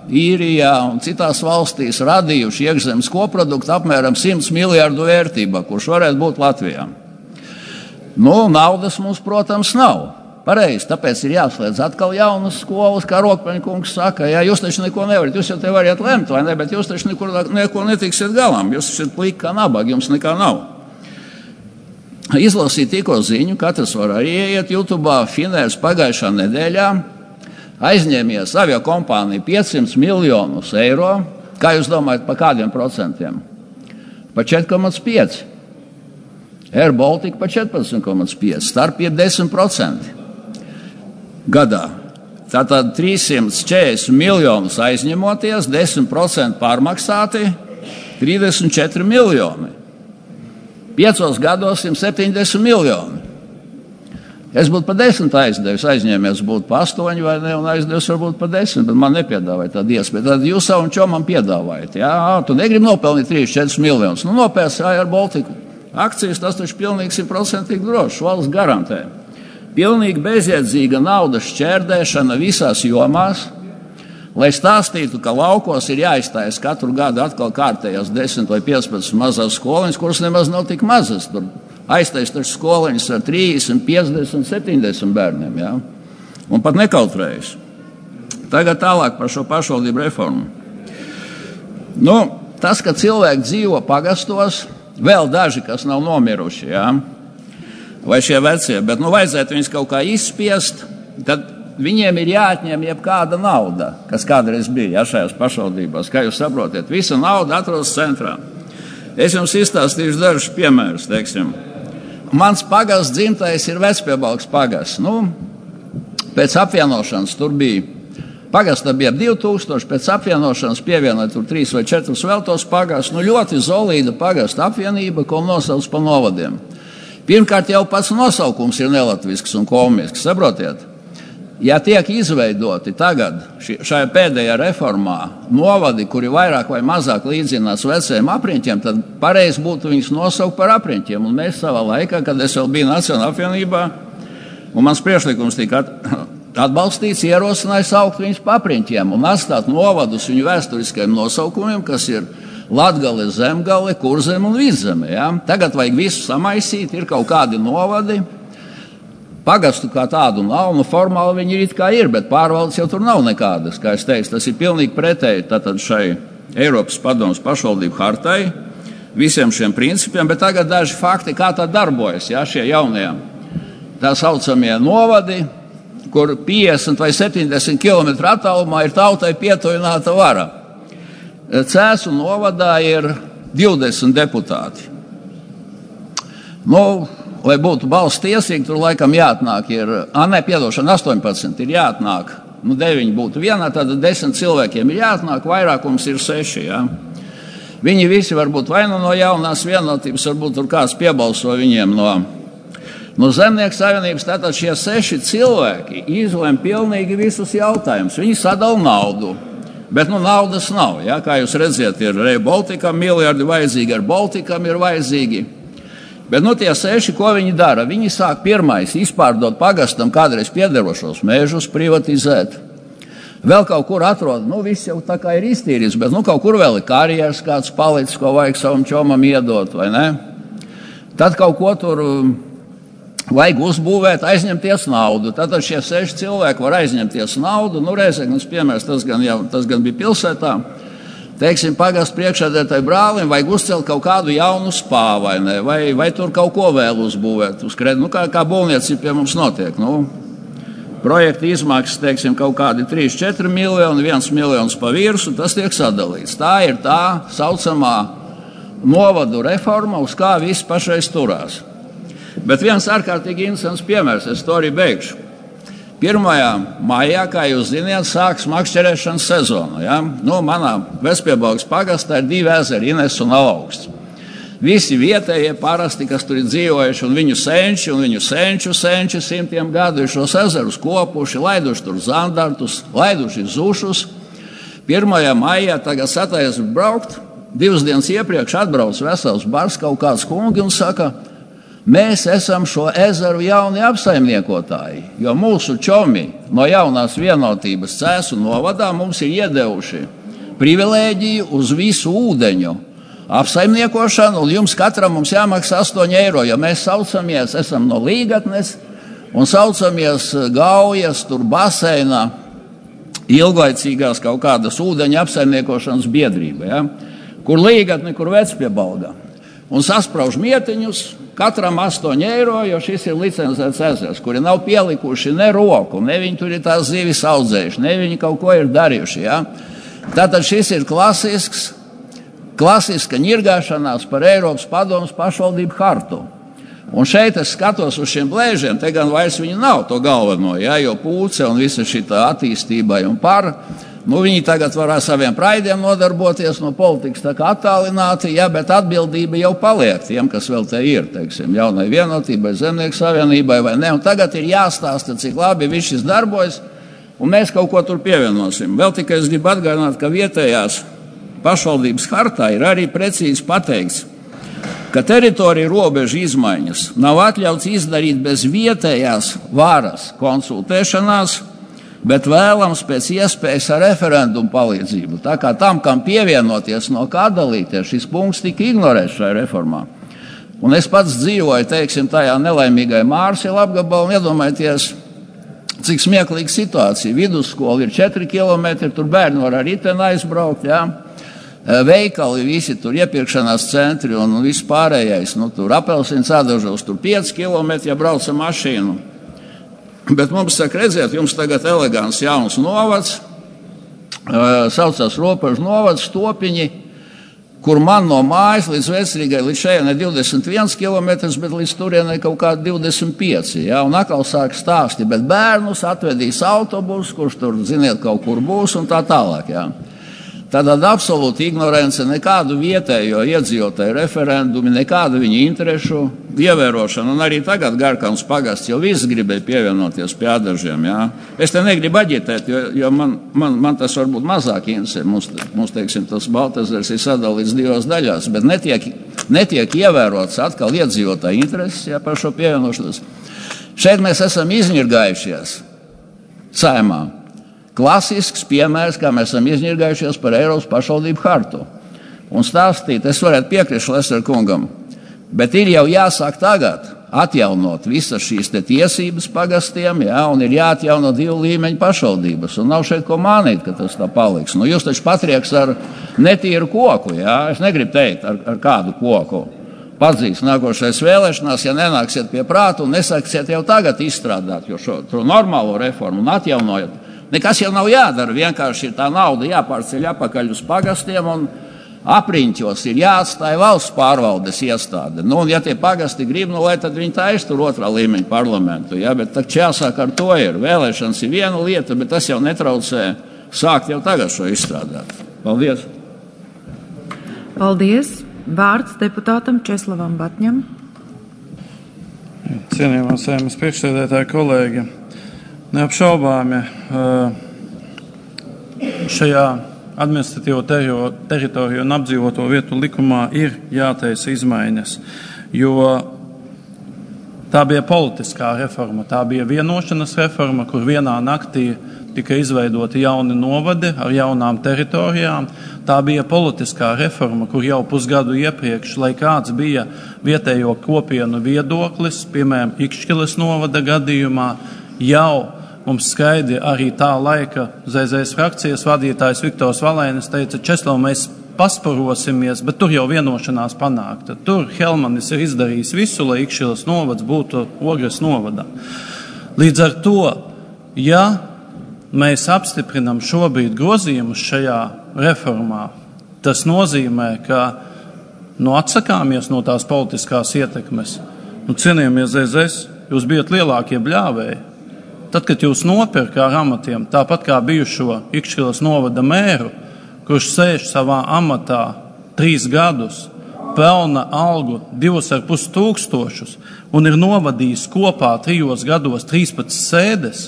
Īrijā un citās valstīs radījuši iekšzemes koproduktu apmēram 100 miljardu vērtībā, kurš varētu būt Latvijā. Naudas mums, protams, nav. Pareizi, tāpēc ir jāslēdz atkal jaunas skolas, kā Rokpeņkungs saka. Jā, jūs taču neko nevarat, jūs jau te variet lemt, vai ne, bet jūs taču neko netiksiet galām. Jūs esat pliki kā nabagi, jums nekā nav. Izlasīt tikko ziņu, katrs var arī ieiet YouTube'ā. Finērs pagājušā nedēļā aizņēmies aviokompāniju 500 miljonus eiro. Kā jūs domājat, pa kādiem procentiem? Pa 4,5. Air Baltica pa 14,5. Starpība 10% gadā. Tātad 340 miljonus aizņemoties, 10% pārmaksāti, 34 miljoni. 5 gados 170 miljoni. Es būtu pa 10 aizdevis, aizņēmies būtu pa 8 vai ne, un aizdevis varbūt pa 10, bet man nepiedāvāja tādu iespēju. Tad jūs savam čomam piedāvājat, jā, tu negribi nopelnīt 3-4 miljonus. Nopēc ar Baltiku akcijas, tas taču pilnīgi 100% drošs, valsts garantē. Pilnīgi bezjēdzīga naudas šķērdēšana visās jomās, lai stāstītu, ka laukos ir jāizstājas katru gadu atkal kārtējās 10 vai 15 mazās skoliņas, kuras nemaz nav tik mazas. Tur aiztais taču skoliņas ar 30, 50, 70 bērniem, jā? Un pat nekautrējas. Tagad tālāk par šo pašvaldību reformu. Tas, ka cilvēki dzīvo pagastos, vēl daži, kas nav nomiruši, jā? Vai šie vecie, bet vajadzētu viņus kaut kā izspiest, tad viņiem ir jāatņem jebkāda nauda, kas kādreiz bija šajās pašvaldībās. Kā jūs saprotiet, visa nauda atrodas centrā. Es jums izstāstīšu dažus piemērus, teiksim. Mans pagasts dzimtais ir Vecpiebalgs pagasts. Pēc apvienošanas tur bija, pagasta bija 2000, pēc apvienošanas pievienoja tur 3 vai 4 vēl tos pagastus. Ļoti solīda pagasta apvienība, ko nosauc pa novadiem. Pirmkārt, jau pats nosaukums ir nelatvisks un komisks, saprotiet? Ja tiek izveidoti tagad šajā pēdējā reformā novadi, kuri vairāk vai mazāk līdzinās vecajiem apriņķiem, tad pareizi būtu viņus nosaukt par apriņķiem. Un mēs savā laikā, kad es vēl biju Nacionālajā apvienībā, un mans priekšlikums tika atbalstīts, ierosināja saukt viņus par apriņķiem un atstāt novadus viņu vēsturiskajiem nosaukumiem, kas ir Latgale, Zemgale, Kurzeme un Vidzeme. Ja? Tagad vajag visu samaisīt, ir kaut kādi novadi. Pagastu kā tādu nav, formāli viņi ir it kā ir, bet pārvaldes jau tur nav nekādas. Kā es teicu, tas ir pilnīgi pretēji tātad šai Eiropas padomes pašvaldību hartai, visiem šiem principiem, bet tagad daži fakti, kā tā darbojas, ja, šie jaunie tā saucamie novadi, kur 50 vai 70 km attālumā ir tautai pietuvināta vara. Cēsu novadā ir 20 deputāti. Lai būtu balss tiesīgi, tur laikam jāatnāk 18 ir jāatnāk. 9 būtu vienā, tad 10 cilvēkiem ir jāatnāk, vairākums ir 6. Ja? Viņi visi varbūt vai no jaunās vienotības, varbūt tur kāds piebalso viņiem no Zemnieku savienības. Tātad šie 6 cilvēki izlem pilnīgi visus jautājumus. Viņi sadala naudu. Bet naudas nav, ja? Kā jūs redziet, ir Rail Balticam miljardi vajadzīgi, ar Balticam ir vajadzīgi. Bet tie 6, ko viņi dara? Viņi sāk pirmais izpārdot pagastam kādreiz piederošos mežus, privatizēt. Vēl kaut kur atrod, viss jau tā kā ir iztīrīts, bet kaut kur vēl ir karjeras kāds palicis, ko vajag savam čomam iedot, vai ne? Tad kaut ko tur vajag uzbūvēt, aizņemties naudu. Tātad šie 6 cilvēki var aizņemties naudu. Reizeknas piemērs, tas gan bija pilsētā. Teiksim, pagastu priekšsēdētāju brālim vajag uzcelt kaut kādu jaunu spā, vai ne? Vai tur kaut ko vēl uzbūvēt uz kredītu. Kā būvniecība pie mums notiek. Projekta izmaksas, teiksim, kaut kādi 3-4 miljoni, 1 miljons pa virsu, tas tiek sadalīts. Tā ir tā saucamā novadu reforma, uz kā viss pašreiz turās. Bet viens ārkārtīgi interesants piemērs, es to arī beigšu. 1. maijā, kā jūs ziniet, sāks makšķerēšanas sezona. Ja? Manā Vecpiebalgas pagastā ir 2 ezeri, Ines un Alaugsts. Visi vietējie parasti, kas tur ir dzīvojuši, un viņu senči, un viņu senču simtiem gadu ir šos ezerus kopuši, laiduši tur zandartus, laiduši zušus. 1. maijā tagad sataisa braukt, 2 dienas iepriekš atbrauc vesels bars, kaut kāds kungi un saka: Mēs esam šo ezeru jauni apsaimniekotāji, jo mūsu čomi no jaunās vienotības Cēsu novadā mums ir iedevuši privilēģiju uz visu ūdeņu apsaimniekošanu, un jums katram mums jāmaksā 8 eiro, jo mēs saucamies, esam no Līgatnes un saucamies Gaujas, tur baseinā, ilglaicīgās kaut kādas ūdeņa apsaimniekošanas biedrība, ja? Kur Līgatne, kur Vecpiebalga. Un sasprauž mietiņus, katram 8 eiro, jo šis ir licencēts ezers, kuri nav pielikuši ne roku, ne viņi tur ir tās zivis audzējuši, ne viņi kaut ko ir darījuši. Ja? Tātad šis ir klasiska ņirgāšanās par Eiropas padomes pašvaldību hartu. Un šeit es skatos uz šiem blēžiem, te gan vairs viņi nav to galveno, ja? Jo Pūce un visa šitā attīstībai un viņi tagad var ar saviem praidiem nodarboties, no politikas tā kā attālināti, ja, bet atbildība jau paliek tiem, kas vēl te ir, teiksim, jaunai vienotībai, zemnieku savienībai vai ne. Un tagad ir jāstāsta, cik labi viss šis darbojas, un mēs kaut ko tur pievienosim. Vēl tikai es gribu atgādināt, ka vietējās pašvaldības hartā ir arī precīzi pateikts, ka teritorija robežu izmaiņas nav atļauts izdarīt bez vietējās varas konsultēšanās, bet vēlams pēc iespējas ar referendumu palīdzību. Tā kā tam, kam pievienoties, no kā dalīties, šis punkts tika ignorēts šajā reformā. Un es pats dzīvoju, teiksim, tajā nelaimīgai Mārsila apgabalā, un iedomājieties, cik smieklīga situācija. Vidusskola ir 4 kilometri, tur bērni var ar riteni aizbraukt, jā. Veikali, visi tur iepirkšanās centri un viss pārējais, tur apelsīns ādažos, tur 5 kilometri, ja brauca mašīnu. Bet mums saka, redziet, jums tagad elegants jauns novads, saucās Robežu novads, Stopiņi, kur man no mājas līdz Vecrīgai līdz šejienai 21 km, bet līdz turienai kaut kādi 25. Ja? Un atkal sāk stāsti, bet bērnus atvedīs autobus, kurš tur, ziniet, kaut kur būs un tā tālāk. Ja? Tātad absolūti ignorence, nekādu vietējo iedzīvotāju referendumi, nekādu viņu interešu ievērošanu. Un arī tagad Garkaunas pagasts jau viss gribēja pievienoties pie ādažiem. Ja? Es te negribu aģitēt, jo man tas varbūt mazāk interesē. Mums teiksim, tas Baltezers ir sadalīts 2 daļās, bet netiek ievērots atkal iedzīvotāju intereses, ja, par šo pievienošanos. Šeit mēs esam izņirgājušies Saeimā. Klasisks piemērs, kā mēs esam izņirgājušies par Eiropas pašvaldību hartu. Un stāstīt, es varētu piekrist Lesera kungam, bet ir jau jāsāk tagad atjaunot visas šīs tiesības pagastiem, ja, un ir jāatjauno 2 līmeņu pašvaldības. Un nav šeit ko mānīt, ka tas tā paliks. Jūs taču patrieks ar netīru koku, ja? Es negribu teikt, ar kādu koku. Padzīs nākošais vēlēšanās, ja nenāksiet pie prātu un nesāksiet jau tagad izstrādāt, jo šo normālo reformu un atjaunojot. Nekas jau nav jādara, vienkārši ir tā nauda jāpārceļ apakaļ uz pagastiem un apriņķos ir jāatstāja valsts pārvaldes iestāde. Un ja tie pagasti grib, lai tad viņi taisa tur 2. līmeņa parlamentu. Ja? Bet taču jāsāk ar to ir. Vēlēšanas ir viena lieta, bet tas jau netraucē sākt jau tagad šo izstrādāt. Paldies! Paldies! Vārds deputātam Česlavam Batņam. Cienījamā Saeimas priekšsēdētāja kolēģi, neapšaubāmi šajā administratīvo teritoriju un apdzīvoto vietu likumā ir jātaisa izmaiņas, jo tā bija politiskā reforma, tā bija vienošanas reforma, kur vienā naktī tika izveidoti jauni novadi ar jaunām teritorijām. Tā bija politiskā reforma, kur jau pusgadu iepriekš, lai kāds bija vietējo kopienu viedoklis, piemēram, Ikšķiles novada gadījumā, jau mums skaidri arī tā laika ZZS frakcijas vadītājs Viktors Valēnis teica, Česlav, mēs pasparosimies, bet tur jau vienošanās panākta. Tur Helmanis ir izdarījis visu, lai Ikšķiles novads būtu Ogres novadā. Līdz ar to, ja mēs apstiprinam šobrīd grozījumus šajā reformā, tas nozīmē, ka atsakāmies no tās politiskās ietekmes. Cienījamies ZZS, jūs bijat lielākie bļāvēji. Tad, kad jūs nopirka ar amatiem, tāpat kā bijušo Ikšķiles novada mēru, kurš sēž savā amatā 3 gadus, pelna algu 2,5 tūkstošus un ir novadījis kopā 3 gados 13 sēdes,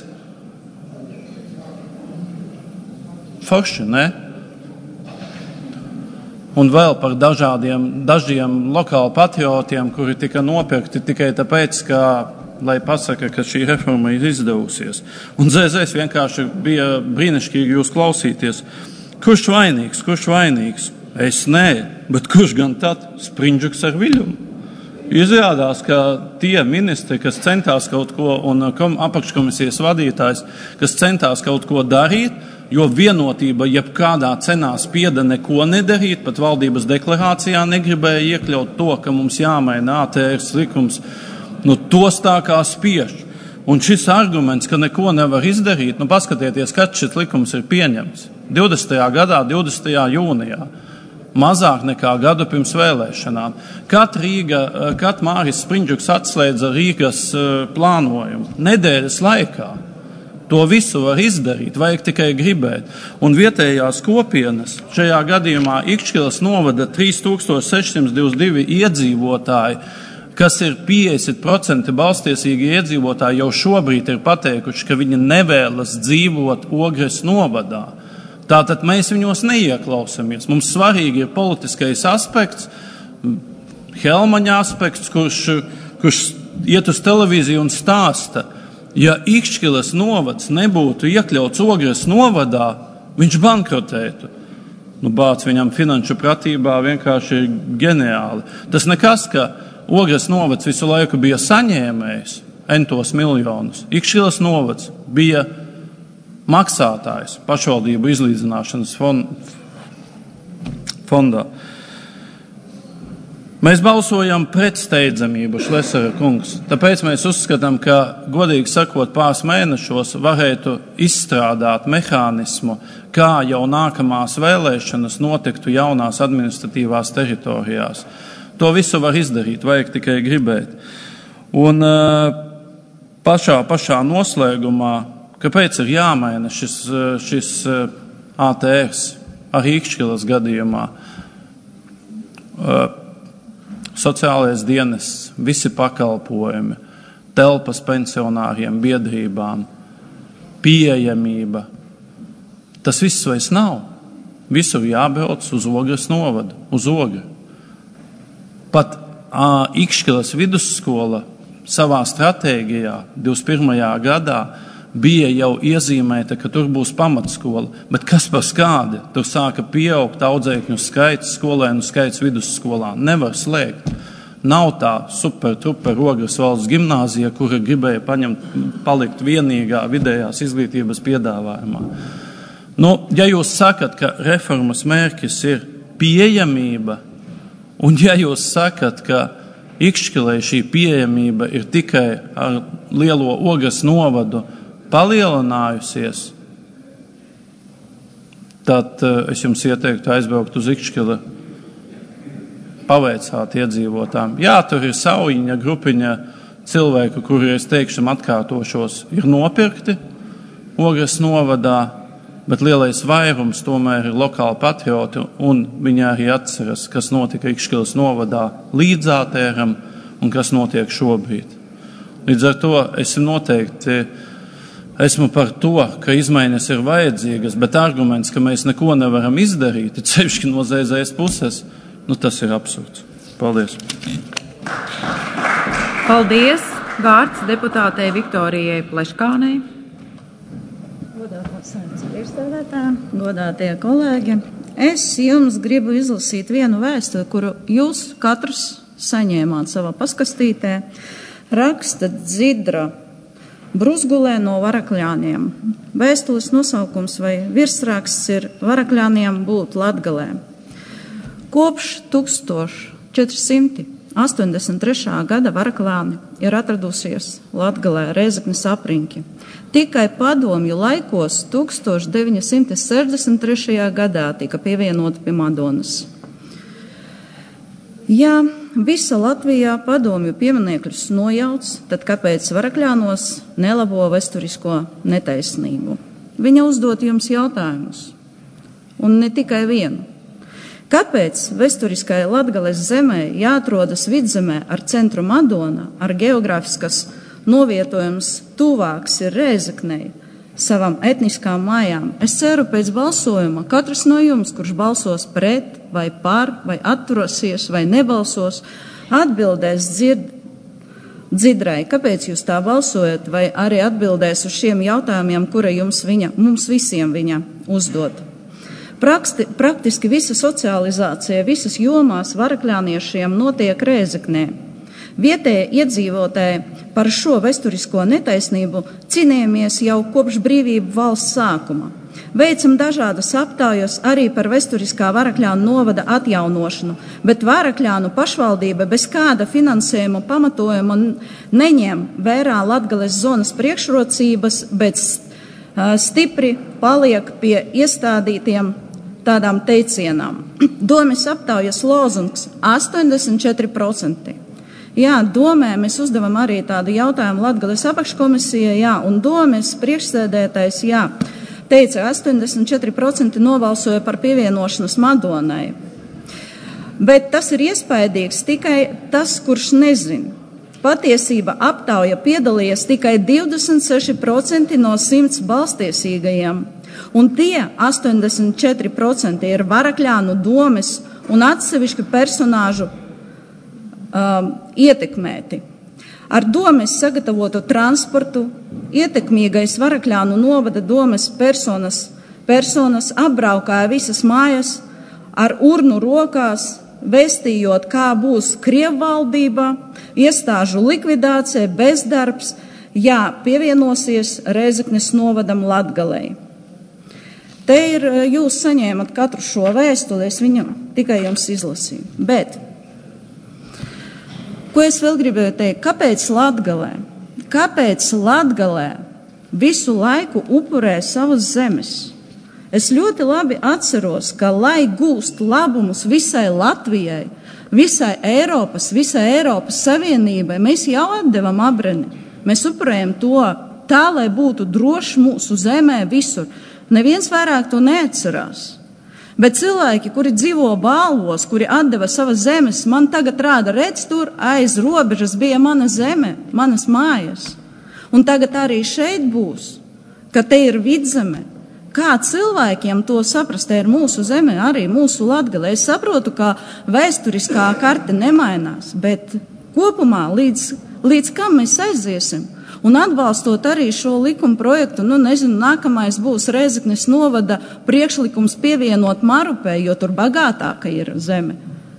forši, ne? un vēl par dažiem lokāli patriotiem, kuri tika nopirkti tikai tāpēc, lai pasaka, ka šī reforma ir izdevusies. Un ZZS vienkārši bija brīnišķīgi jūs klausīties. Kurš vainīgs? Es nē, bet kurš gan tad? Sprindžuks ar Viļumu. Izrādās, ka tie ministri, kas centās kaut ko, un apakškomisijas vadītājs, kas centās kaut ko darīt, jo vienotība jebkādā cenā spieda neko nedarīt, pat valdības deklarācijā negribēja iekļaut to, ka mums jāmaina ATRs likums, tos tā kā spiež. Un šis arguments, ka neko nevar izdarīt, paskatieties, kad šis likums ir pieņemts. 20. gadā, 20. jūnijā. Mazāk nekā gadu pirms vēlēšanām. Kad Māris Sprindžuks atslēdza Rīgas plānojumu nedēļas laikā. To visu var izdarīt, vajag tikai gribēt. Un vietējās kopienas, šajā gadījumā Ikšķilas novada 3622 iedzīvotāji, kas ir 50% balstiesīgi iedzīvotāji, jau šobrīd ir pateikuši, ka viņi nevēlas dzīvot Ogres novadā. Tātad mēs viņos neieklausamies. Mums svarīgi ir politiskais aspekts, Helmaņa aspekts, kurš iet uz televīziju un stāsta. Ja Ikšķilas novads nebūtu iekļauts Ogres novadā, viņš bankrotētu. Bāc viņam finanšu pratībā vienkārši ir ģeniāli. Tas nekas, ka Ogres novads visu laiku bija saņēmējs entos miljonus. Ikšķilas novads bija maksātājs pašvaldību izlīdzināšanas fondā. Mēs balsojam pret steidzamību, Šlesera kungs. Tāpēc mēs uzskatām, ka, godīgi sakot, pāris mēnešos varētu izstrādāt mehānismu, kā jau nākamās vēlēšanas notiktu jaunās administratīvās teritorijās. To visu var izdarīt, vajag tikai gribēt. Un pašā noslēgumā, kāpēc ir jāmaina šis ATRs arī Ikšķilas gadījumā? Sociālais dienests, visi pakalpojumi, telpas pensionāriem, biedrībām, pieejamība. Tas viss vairs nav. Visur jābrauc uz Ogres novadu, uz Ogri. Pat Ikšķilas vidusskola savā stratēģijā 21. gadā bija jau iezīmēta, ka tur būs pamatskola, bet kas par skādi? Tur sāka pieaugt audzēkņu skaits, skolēnu skaits vidusskolā. Nevar slēgt. Nav tā super Ogres valsts gimnāzija, kura gribēja palikt vienīgā vidējās izglītības piedāvājumā. Ja jūs sakat, ka reformas mērķis ir pieejamība, un ja jūs sakat, ka Ikšķilai šī pieejamība ir tikai ar lielo Ogres novadu palielinājusies, tad es jums ieteiktu aizbraukt uz Ikšķili, paveicāt iedzīvotājiem. Jā, tur ir saujiņa grupiņa cilvēku, kuri, es teikšu, atkārtošos, ir nopirkti Ogres novadā, bet lielais vairums tomēr ir lokāli patrioti, un viņi arī atceras, kas notika Ikšķilas novadā līdz ATRam un kas notiek šobrīd. Līdz ar to esmu par to, ka izmaiņas ir vajadzīgas, bet arguments, ka mēs neko nevaram izdarīt, ceļšķi no ZZS puses, tas ir absurds. Paldies. Paldies. Vārds deputātei Viktorijai Pleškānei. Godātie kolēģi, es jums gribu izlasīt vienu vēstuli, kuru jūs katrs saņēmāt savā paskastītē. Raksta Dzidra Bruzgulē no Varakļāniem. Vēstules nosaukums vai virsraksts ir Varakļāniem būt Latgalē. Kopš 1483. gada Varakļāni ir atradusies Latgalē, Rēzeknes apriņķi. Tikai padomju laikos 1963. gadā tika pievienota pie Madonas. Ja visa Latvijā padomju pieminekļus nojauc, tad kāpēc Varakļānos nelabo vēsturisko netaisnību? Viņa uzdot jums jautājumus, un ne tikai vienu. Kāpēc vēsturiskai Latgales zemē jāatrodas vidzemē ar centru Madona, ar geogrāfiskas novietojums tuvāks ir Rēzeknei, savām etniskām mājām. Es ceru pēc balsojuma katrs no jums, kurš balsos pret vai par, vai atturosies vai nebalsos, atbildēs dzidrai, kāpēc jūs tā balsojat, vai arī atbildēs uz šiem jautājumiem, kura mums visiem viņa uzdod. Praktiski visa socializācija visas jomās varakļāniešiem notiek Rēzeknē. Vietējie iedzīvotāji par šo vēsturisko netaisnību cīnījāmies jau kopš brīvību valsts sākuma. Veicam dažādas aptājas arī par vēsturiskā Varakļānu novada atjaunošanu, bet Varakļānu pašvaldība bez kāda finansējuma pamatojuma neņem vērā Latgales zonas priekšrocības, bet stipri paliek pie iestādītiem tādām teicienām. Domes aptājas lozungs 84%. Jā, domē mēs uzdevam arī tādu jautājumu Latgales apakškomisijai, un domes priekšsēdētājs, teica, 84% nobalsoja par pievienošanos Madonai. Bet tas ir iespaidīgs tikai tas, kurš nezin. Patiesība aptauja piedalījās tikai 26% no 100 balstiesīgajiem, un tie 84% ir Varakļānu domes un atsevišķu personāžu ietekmēti. Ar domes sagatavotu transportu ietekmīgais Varakļānu novada domes personas apbraukāja visas mājas ar urnu rokās, vēstījot, kā būs Krievvaldība, iestāžu likvidācija, bezdarbs, pievienosies Rēzeknes novadam Latgalei. Te ir, jūs saņēmat katru šo vēstuli, es viņu tikai jums izlasīju. Bet ko es vēl gribēju teikt? Kāpēc Latgalē visu laiku upurē savas zemes? Es ļoti labi atceros, ka, lai gūst labumus visai Latvijai, visai Eiropas Savienībai, mēs jau atdevam abreni. Mēs upurējam to tā, lai būtu droši mūsu zemē visur. Neviens vairāk to neatcerās. Bet cilvēki, kuri dzīvo balvos, kuri atdeva savas zemes, man tagad rāda, redz, tur aiz robežas bija mana zeme, manas mājas. Un tagad arī šeit būs, ka te ir vidzeme. Kā cilvēkiem to saprast, te ir mūsu zeme, arī mūsu Latgale. Es saprotu, ka vēsturiskā karte nemainās, bet kopumā līdz kam mēs aiziesim? Un atbalstot arī šo likuma projektu, nākamais būs Rēzeknes novada priekšlikums pievienot Marupē, jo tur bagātāka ir zeme.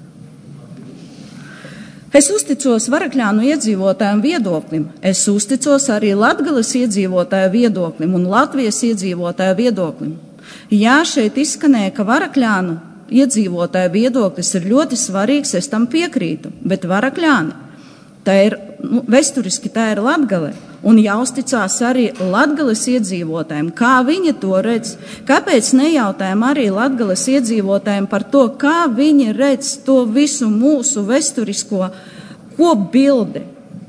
Es uzticos Varakļānu iedzīvotājiem viedoklim, es uzticos arī Latgales iedzīvotāju viedoklim un Latvijas iedzīvotāju viedoklim. Jā, šeit izskanēja, ka Varakļānu iedzīvotāju viedoklis ir ļoti svarīgs, es tam piekrītu, bet Varakļāni, tā ir, vēsturiski tā ir Latgale. Un jāuzticās arī Latgales iedzīvotājiem, kā viņi to redz. Kāpēc nejautājam arī Latgales iedzīvotājiem par to, kā viņi redz to visu mūsu vēsturisko kopbildi?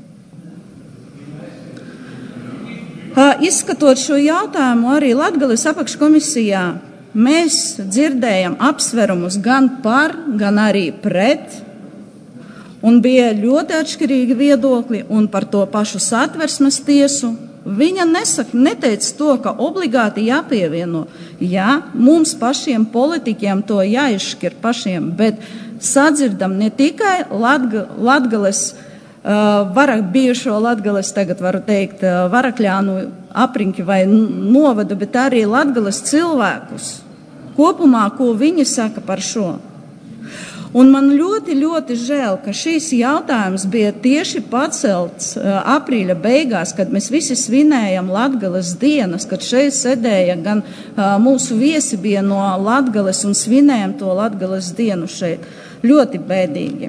Izskatot šo jautājumu arī Latgales apakškomisijā, mēs dzirdējam apsverumus gan par, gan arī pret. Un bija ļoti atšķirīgi viedokļi, un par to pašu Satversmes tiesu. Viņa neteica to, ka obligāti jāpievieno. Jā, mums pašiem politiķiem to jāizšķir pašiem, bet sadzirdam ne tikai Latgales, bijušo Latgales, tagad varu teikt, Varakļānu apriņķi vai novadu, bet arī Latgales cilvēkus. Kopumā, ko viņi saka par šo. Un man ļoti, ļoti žēl, ka šīs jautājums bija tieši pacelts aprīļa beigās, kad mēs visi svinējam Latgales dienas, kad šeit sēdēja gan mūsu viesi bija no Latgales un svinējam to Latgales dienu šeit. Ļoti bēdīgi.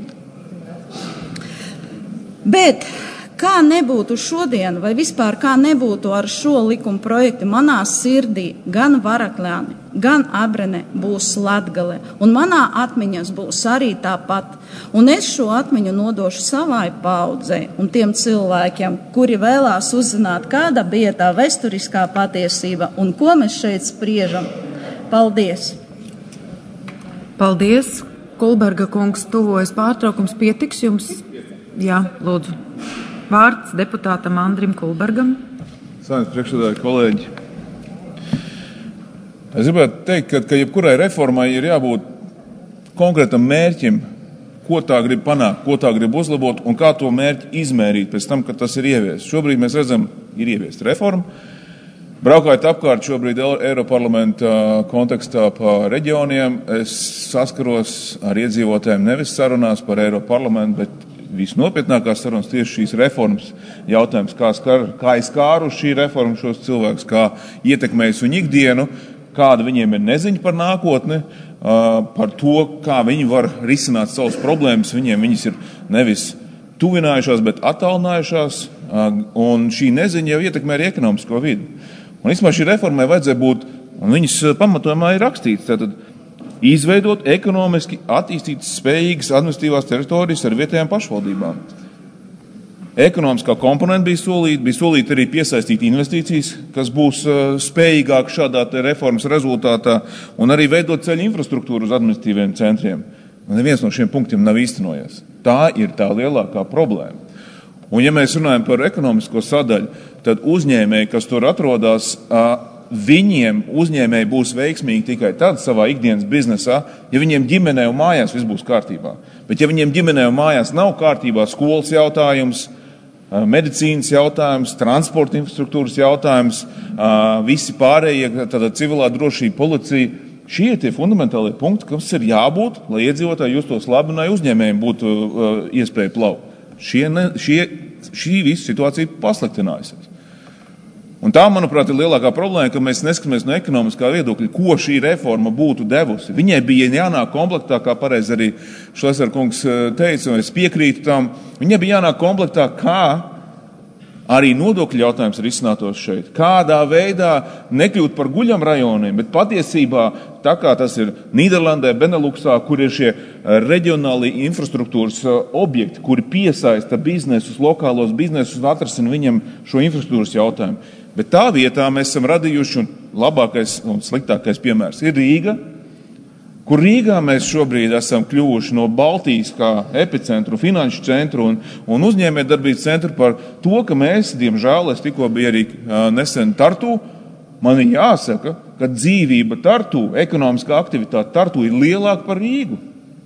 Bet kā nebūtu šodien, vai vispār kā nebūtu ar šo likuma projektu, manā sirdī gan Varakļāni, gan Abrene būs Latgale. Un manā atmiņas būs arī tāpat. Un es šo atmiņu nodošu savai paudzei un tiem cilvēkiem, kuri vēlās uzzināt, kāda bija tā vēsturiskā patiesība un ko mēs šeit spriežam. Paldies! Paldies! Kulberga kungs, tuvojas pārtraukums, pietiks jums? Jā, lūdzu. Vārds deputātam Andrim Kulbergam. Saimnes priekšsēdētāji, kolēģi, Es gribētu teikt, ka jebkurai reformai ir jābūt konkrētam mērķim, ko tā grib panākt, ko tā grib uzlabot un kā to mērķi izmērīt pēc tam, kad tas ir ieviests. Šobrīd mēs redzam, ir ieviest reforma. Braukājot apkārt šobrīd Eiroparlamenta kontekstā pa reģioniem, es saskaros ar iedzīvotājiem nevis sarunās par Eiroparlamentu, bet visnopietnākās sarunas tieši šīs reformas jautājums, kā skāru šī reforma šos cilvēkus, kā ietekmējas viņu ikdienu, kāda viņiem ir neziņa par nākotni, par to, kā viņi var risināt savas problēmas. Viņas ir nevis tuvinājušās, bet attālinājušās, un šī neziņa jau ietekmē arī ekonomisko vidi. Un īstenībā šī reformai vajadzēja būt, un viņas pamatojumā ir rakstīts, tātad izveidot ekonomiski attīstītas spējīgas administratīvās teritorijas ar vietējām pašvaldībām. Ekonomiskā komponenta bija solīta arī piesaistīt investīcijas, kas būs spējīgāk šādā reformas rezultātā, un arī veidot ceļu infrastruktūru uz administratīviem centriem. Un neviens no šiem punktiem nav īstenojies. Tā ir tā lielākā problēma. Un ja mēs runājam par ekonomisko sadaļu, tad uzņēmēji, kas tur atrodas, viņiem uzņēmēji būs veiksmīgi tikai tad savā ikdienas biznesā, ja viņiem ģimenē un mājās viss būs kārtībā. Bet ja viņiem ģimenē un mājās nav kārtībā skolas jautājums, medicīnas jautājums, transporta infrastruktūras jautājums, visi pārējie, tātad civilā drošība, policija, šie ir tie fundamentālie punkti, kas ir jābūt, lai iedzīvotāji justos labi un lai uzņēmējiem būtu iespēja plaukt. Šī visa situācija pasliktinājusies. Un tā, manuprāt, ir lielākā problēma, ka mēs neskatāmies no ekonomiskā viedokļa, ko šī reforma būtu devusi. Viņai bija jānāk komplektā, kā pareizi arī Šlesner kungs teica, un es piekrītu tam, viņai bija jānāk komplektā, kā arī nodokļu jautājums ir izsnātos šeit. Kādā veidā nekļūt par guļamrajoniem, bet patiesībā, tā kā tas ir Nīderlandē, Beneluksā, kur ir šie reģionāli infrastruktūras objekti, kuri piesaista biznesus, lokālos biznesus un atrasina viņam šo infrastruktūras jautājumu. Bet tā vietā mēs esam radījuši, un labākais un sliktākais piemērs ir Rīga, kur Rīgā mēs šobrīd esam kļuvuši no Baltijas kā epicentru, finanšu centru un uzņēmējdarbības centru par to, ka mēs, diemžēl, es tikko biju arī nesen Tartu, man ir jāsaka, ka dzīvība Tartu, ekonomiskā aktivitāte Tartu ir lielāka par Rīgu.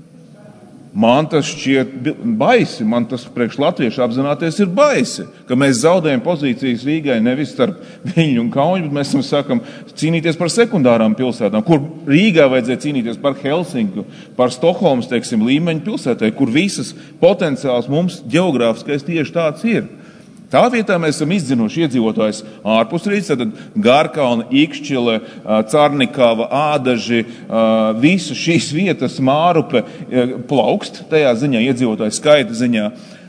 Man tas šķiet baisi, man tas priekš latviešu apzināties ir baisi, ka mēs zaudējam pozīcijas Rīgai nevis starp Viļņu un Kauņu, bet mēs sākam cīnīties par sekundārām pilsētām, kur Rīgā vajadzēja cīnīties par Helsinku, par Stokholmas, līmeņu pilsētai, kur visas potenciāls mums ģeogrāfiskais tieši tāds ir. Tā vietā mēs esam izdzinuši iedzīvotājus ārpus Rīgas, tad Gārkalna, Ikšķile, Carnikava, Ādaži, visas šīs vietas, Mārupe plaukst, tajā ziņā iedzīvotāju skaita ziņā,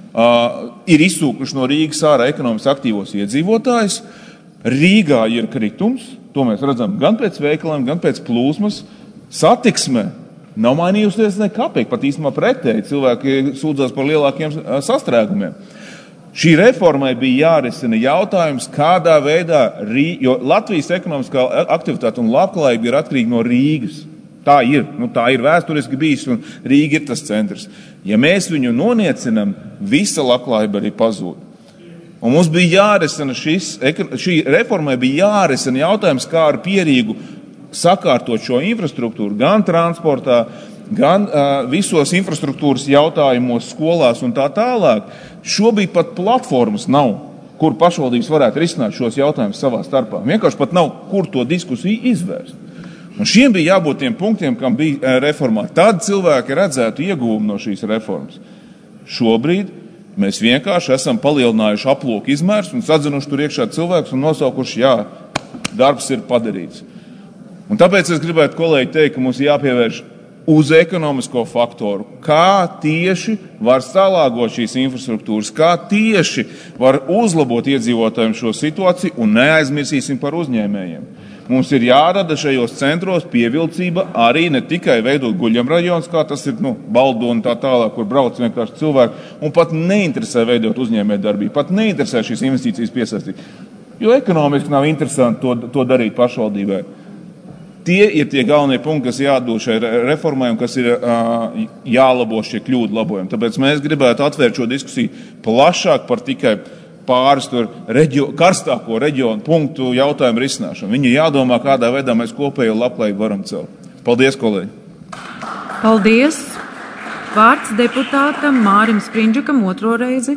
ir izsūkuši no Rīgas ārā ekonomiski aktīvos iedzīvotājus. Rīgā ir kritums, to mēs redzam gan pēc veikaliem, gan pēc plūsmas. Satiksme nav mainījusies nekāpēc, pat īstenībā pretēji, cilvēki sūdzās par lielākiem sastrēgumiem. Šī reformai bija jārisina jautājums, kādā veidā, jo Latvijas ekonomiskā aktivitāte un labklājība ir atkarīga no Rīgas. Tā ir vēsturiski bijis, un Rīga ir tas centrs. Ja mēs viņu noniecinam, visa labklājība arī pazūd. Un mums bija jārisina šī reformai bija jārisina jautājums, kā ar Pierīgu sakārtot šo infrastruktūru, gan transportā, gan visos infrastruktūras jautājumos, skolās un tā tālāk. Šobrīd pat platformas nav, kur pašvaldības varētu risināt šos jautājumus savā starpā. Vienkārši pat nav, kur to diskusiju izvērst. Un šiem bija jābūt tiem punktiem, kam bija reformā. Tad cilvēki redzētu ieguvumu no šīs reformas. Šobrīd mēs vienkārši esam palielinājuši aploku izmērs un sadzinuši tur iekšā cilvēkus un nosaukuši, jā, darbs ir padarīts. Un tāpēc es gribētu kolēģi teikt, ka mums jāpievērš uz ekonomisko faktoru, kā tieši var salāgot šīs infrastruktūras, kā tieši var uzlabot iedzīvotājiem šo situāciju un neaizmirsīsim par uzņēmējiem. Mums ir jārada šajos centros pievilcība arī ne tikai veidot guļamrajonus, kā tas ir Baldo un tā tālāk, kur brauc vienkārši cilvēki, un pat neinteresē veidot uzņēmējdarbību, pat neinteresē šīs investīcijas piesaistīt, jo ekonomiski nav interesanti to darīt pašvaldībai. Tie ir tie galvenie punkti, kas jādod šai reformai un kas ir jālabo šie kļūdu labojumi. Tāpēc mēs gribētu atvērt šo diskusiju plašāk par tikai pāris karstāko reģionu punktu jautājumu risināšanu. Viņi jādomā, kādā veidā mēs kopējo labklājību varam celt. Paldies, kolēģi! Paldies! Vārds deputātam Mārim Sprindžukam otro reizi.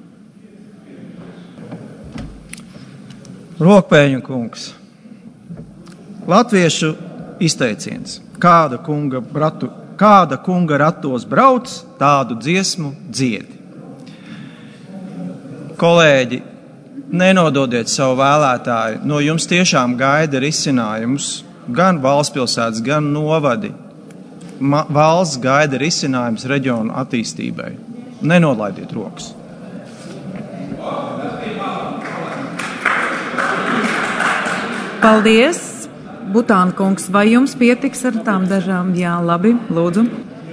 Rokpēņu kungs. Latviešu izteiciens. Kāda kunga ratos brauc, tādu dziesmu dziedi. Kolēģi, nenododiet savu vēlētāju. No jums tiešām gaida risinājumus gan valstspilsētas, gan novadi. Valsts gaida risinājums reģionu attīstībai. Nenolaidiet rokas. Paldies! Butāna kungs, vai jums pietiks ar tām dažām? Jā, labi, lūdzu.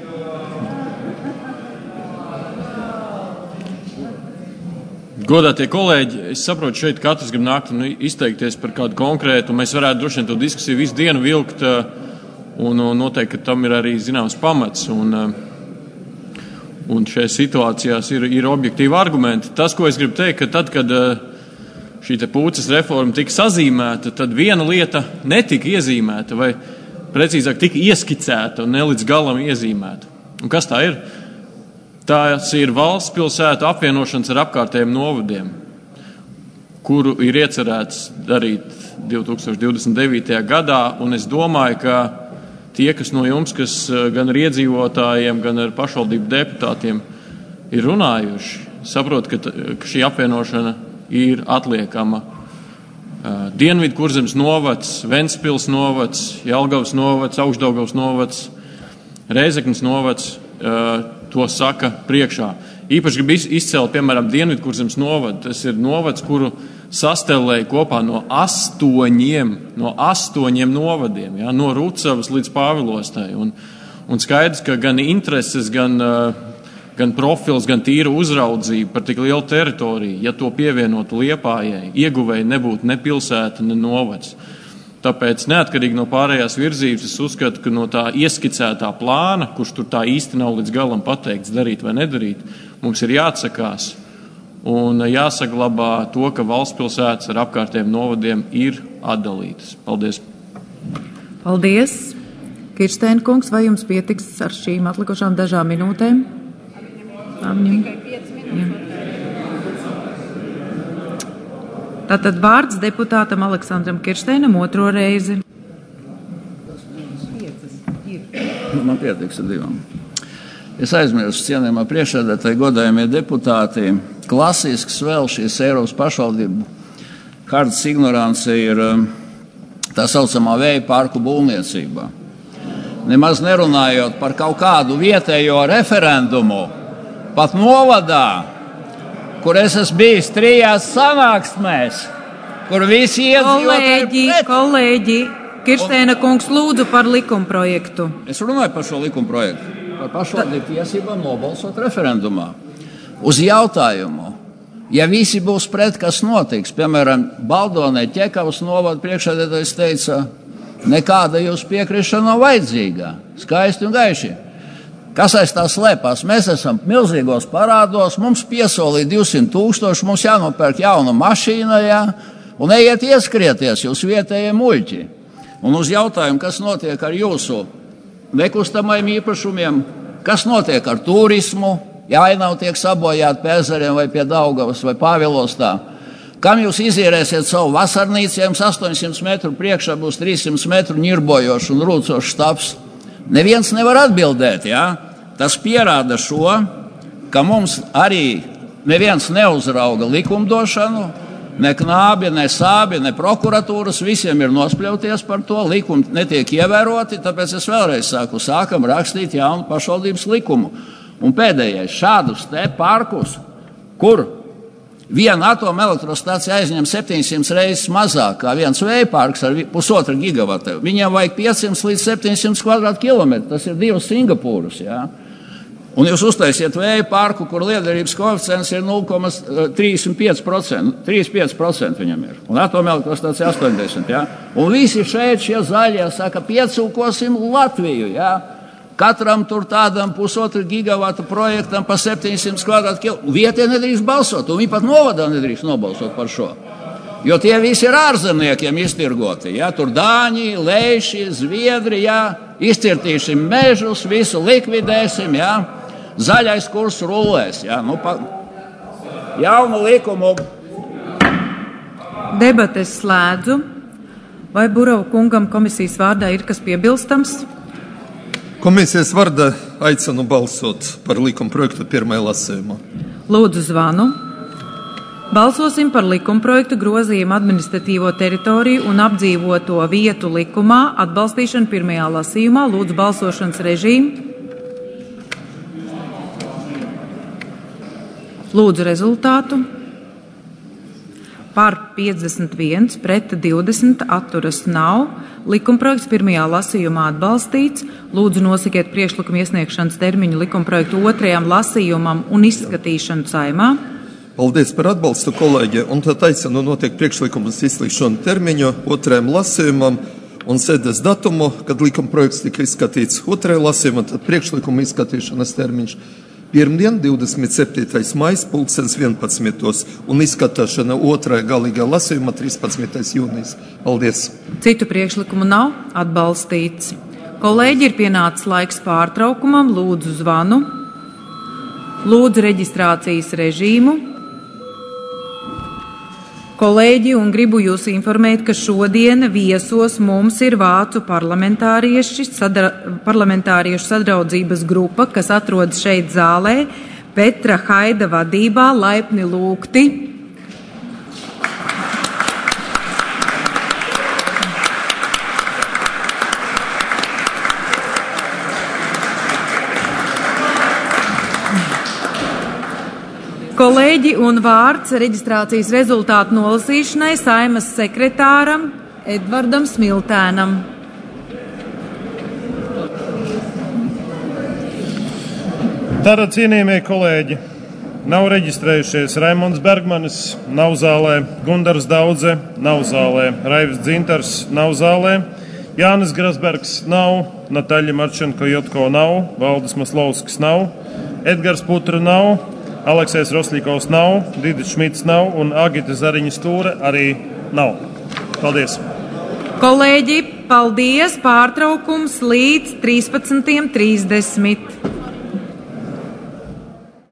Godātie kolēģi, es saprotu, šeit katrs grib nākt un izteikties par kādu konkrētu, un mēs varētu droši vien to diskusiju visu dienu vilkt, un noteikti, ka tam ir arī zināms pamats, un šajās situācijās ir objektīvi argumenti. Tas, ko es gribu teikt, ka tad, kad šī te Pūces reforma tika sazīmēta, tad viena lieta netika iezīmēta, vai precīzāk tika ieskicēta un ne līdz galam iezīmēta. Un kas tā ir? Tās ir valsts pilsētu apvienošanas ar apkārtējiem novadiem, kuru ir iecerēts darīt 2029. gadā, un es domāju, ka tie, kas no jums, kas gan ar iedzīvotājiem, gan ar pašvaldību deputātiem ir runājuši, saprot, ka šī apvienošana ir atliekama. Dienvidu Kurzemes novads, Ventspils novads, Jelgavas novads, Augšdaugavas novads, Rēzeknes novads to saka priekšā. Īpaši grib izcelt, piemēram, Dienvidu Kurzemes novadu. Tas ir novads, kuru sastelēja kopā no astoņiem novadiem, ja, no Rucavas līdz Pāvilostai. Un skaidrs, ka gan intereses, gan profils, gan tīra uzraudzība par tik lielu teritoriju, ja to pievienotu Liepājai, ieguvēji nebūtu ne pilsēta, ne novads. Tāpēc, neatkarīgi no pārējās virzības, es uzskatu, ka no tā ieskicētā plāna, kurš tur tā īsti nav līdz galam pateikts darīt vai nedarīt, mums ir jāatsakās un jāsaglabā to, ka valsts pilsētas ar apkārtējiem novadiem ir atdalītas. Paldies! Paldies! Kirsteina kungs, vai jums pietiks ar šīm atlikušām dažām minūtēm? Tikai 5 minūtes. Tātad vārds deputātam Aleksandram Kirsteinam otro reizi. Man pietiks ar 2. Es aizmirstu, cienījamā priekšsēdētāji, godājamie deputāti, klasisks vēl šīs Eiropas pašvaldību hartas ignorance ir tā saucamā vēja parku būvniecībā. Nemaz nerunājot par kaut kādu vietējo referendumu, pat novadā, kur es esmu bijis 3 sanāksmēs, kur visi iedzīvotāji pret. Kolēģi, Kirsteina kungs lūdzu par likumprojektu. Es runāju par šo likumprojektu, par pašvaldību tiesībām nobalsot referendumā. Uz jautājumu, ja visi būs pret, kas notiks, piemēram, Baldonē Ķekavas novada priekšsēdētājs teica, nekāda jūsu piekrišana nav vajadzīga, skaisti un gaiši. Kas aiz tā slēpās? Mēs esam milzīgos parādos, mums piesolīja 200 000, mums jānopērk jauna mašīna, jā, un ejiet ieskrieties jūs vietējie muļķi. Un uz jautājumu, kas notiek ar jūsu nekustamajiem īpašumiem, kas notiek ar turismu, ja ainavi tiek sabojāti pie ezeriem vai pie Daugavas vai Pāvilostā, kam jūs izīrēsiet savu vasarnīcu, ja jums 800 metru priekšā būs 300 metru ņirbojošs un rūcošs taps? Neviens nevar atbildēt, jā. Tas pierāda šo, ka mums arī neviens neuzrauga likumdošanu, ne knābi, ne sābi, ne prokuratūras, visiem ir nospļauties par to, likumi netiek ievēroti, tāpēc es vēlreiz sākam rakstīt jaunu pašvaldības likumu. Un pēdējais, šādus te parkus, kur viena atomelektrostācija aizņem 700 reizes mazāk kā viens vēja parks ar 1,5 gigavatu. Viņiem vajag 500 līdz 700 kvadrātkilometru, tas ir 2 Singapūras, jā. Un jūs uztaisiet vēja parku, kur liederības koeficients ir 0,35%, 35% viņam ir. Un atomelektrostācija 80%, jā. Un visi šeit šie zaļie saka, piecūkosim Latviju, jā. katram tur tādam 1,5 gigavata projektam pa 700 kvadrātkilometru. Vietie nedrīkst balsot, un viņi pat novadā nedrīkst nobalsot par šo. Jo tie visi ir ārzemniekiem iztirgoti. Ja? Tur Dāņi, Leiši, Zviedri, ja? Izcirtīsim mežus, visu likvidēsim, ja? Zaļais kurs rulēs. Ja? Jaunu likumu. Debates slēdzu. Vai Burova kungam komisijas vārdā ir kas piebilstams? Komisijas vārdā aicinu balsot par likuma projektu pirmajā lasījumā. Lūdzu zvanu. Balsosim par likuma projektu grozījumu administratīvo teritoriju un apdzīvoto vietu likumā atbalstīšanu pirmajā lasījumā. Lūdzu balsošanas režīmu. Lūdzu rezultātu. Par 51, pret 20, atturas nav. Likumprojekts pirmajā lasījumā atbalstīts. Lūdzu nosakiet priekšlikumu iesniegšanas termiņu likumprojektu otrajam lasījumam un izskatīšanu Saeimā. Paldies par atbalstu, kolēģi. Un tad aicinu notiek priekšlikumus izslīgšanu termiņu otrajam lasījumam un sēdes datumu, kad likumprojekts tika izskatīts otrajā lasījumā, tad priekšlikumu izskatīšanas termiņš pirmdien, 27. maijs, 11. un izskatīšana otrajā galīgā lasījumā 13. jūnijas. Paldies! Citu priekšlikumu nav atbalstīts. Kolēģi, ir pienācis laiks pārtraukumam. Lūdzu zvanu. Lūdzu reģistrācijas režīmu. Kolēģi, un gribu jūs informēt, ka šodien viesos mums ir vācu parlamentāriešu sadraudzības grupa, kas atrodas šeit zālē, Petra Haida vadībā, laipni lūgti. Kolēģi, un vārds reģistrācijas rezultātu nolasīšanai Saeimas sekretāram Edvardam Smiltēnam. Tātad, cienījamie kolēģi, nav reģistrējušies Raimonds Bergmanis, nav zālē, Gundars Daudze, nav zālē, Raivis Dzintars, nav zālē, Jānis Grasbergs nav, Nataļa Marčenko-Jotko nav, Valdis Maslovskis nav, Edgars Putra nav, Aleksējs Roslīkovs nav, Didis Šmits nav un Agita Zariņa Stūre arī nav. Paldies! Kolēģi, paldies! Pārtraukums līdz 13:30.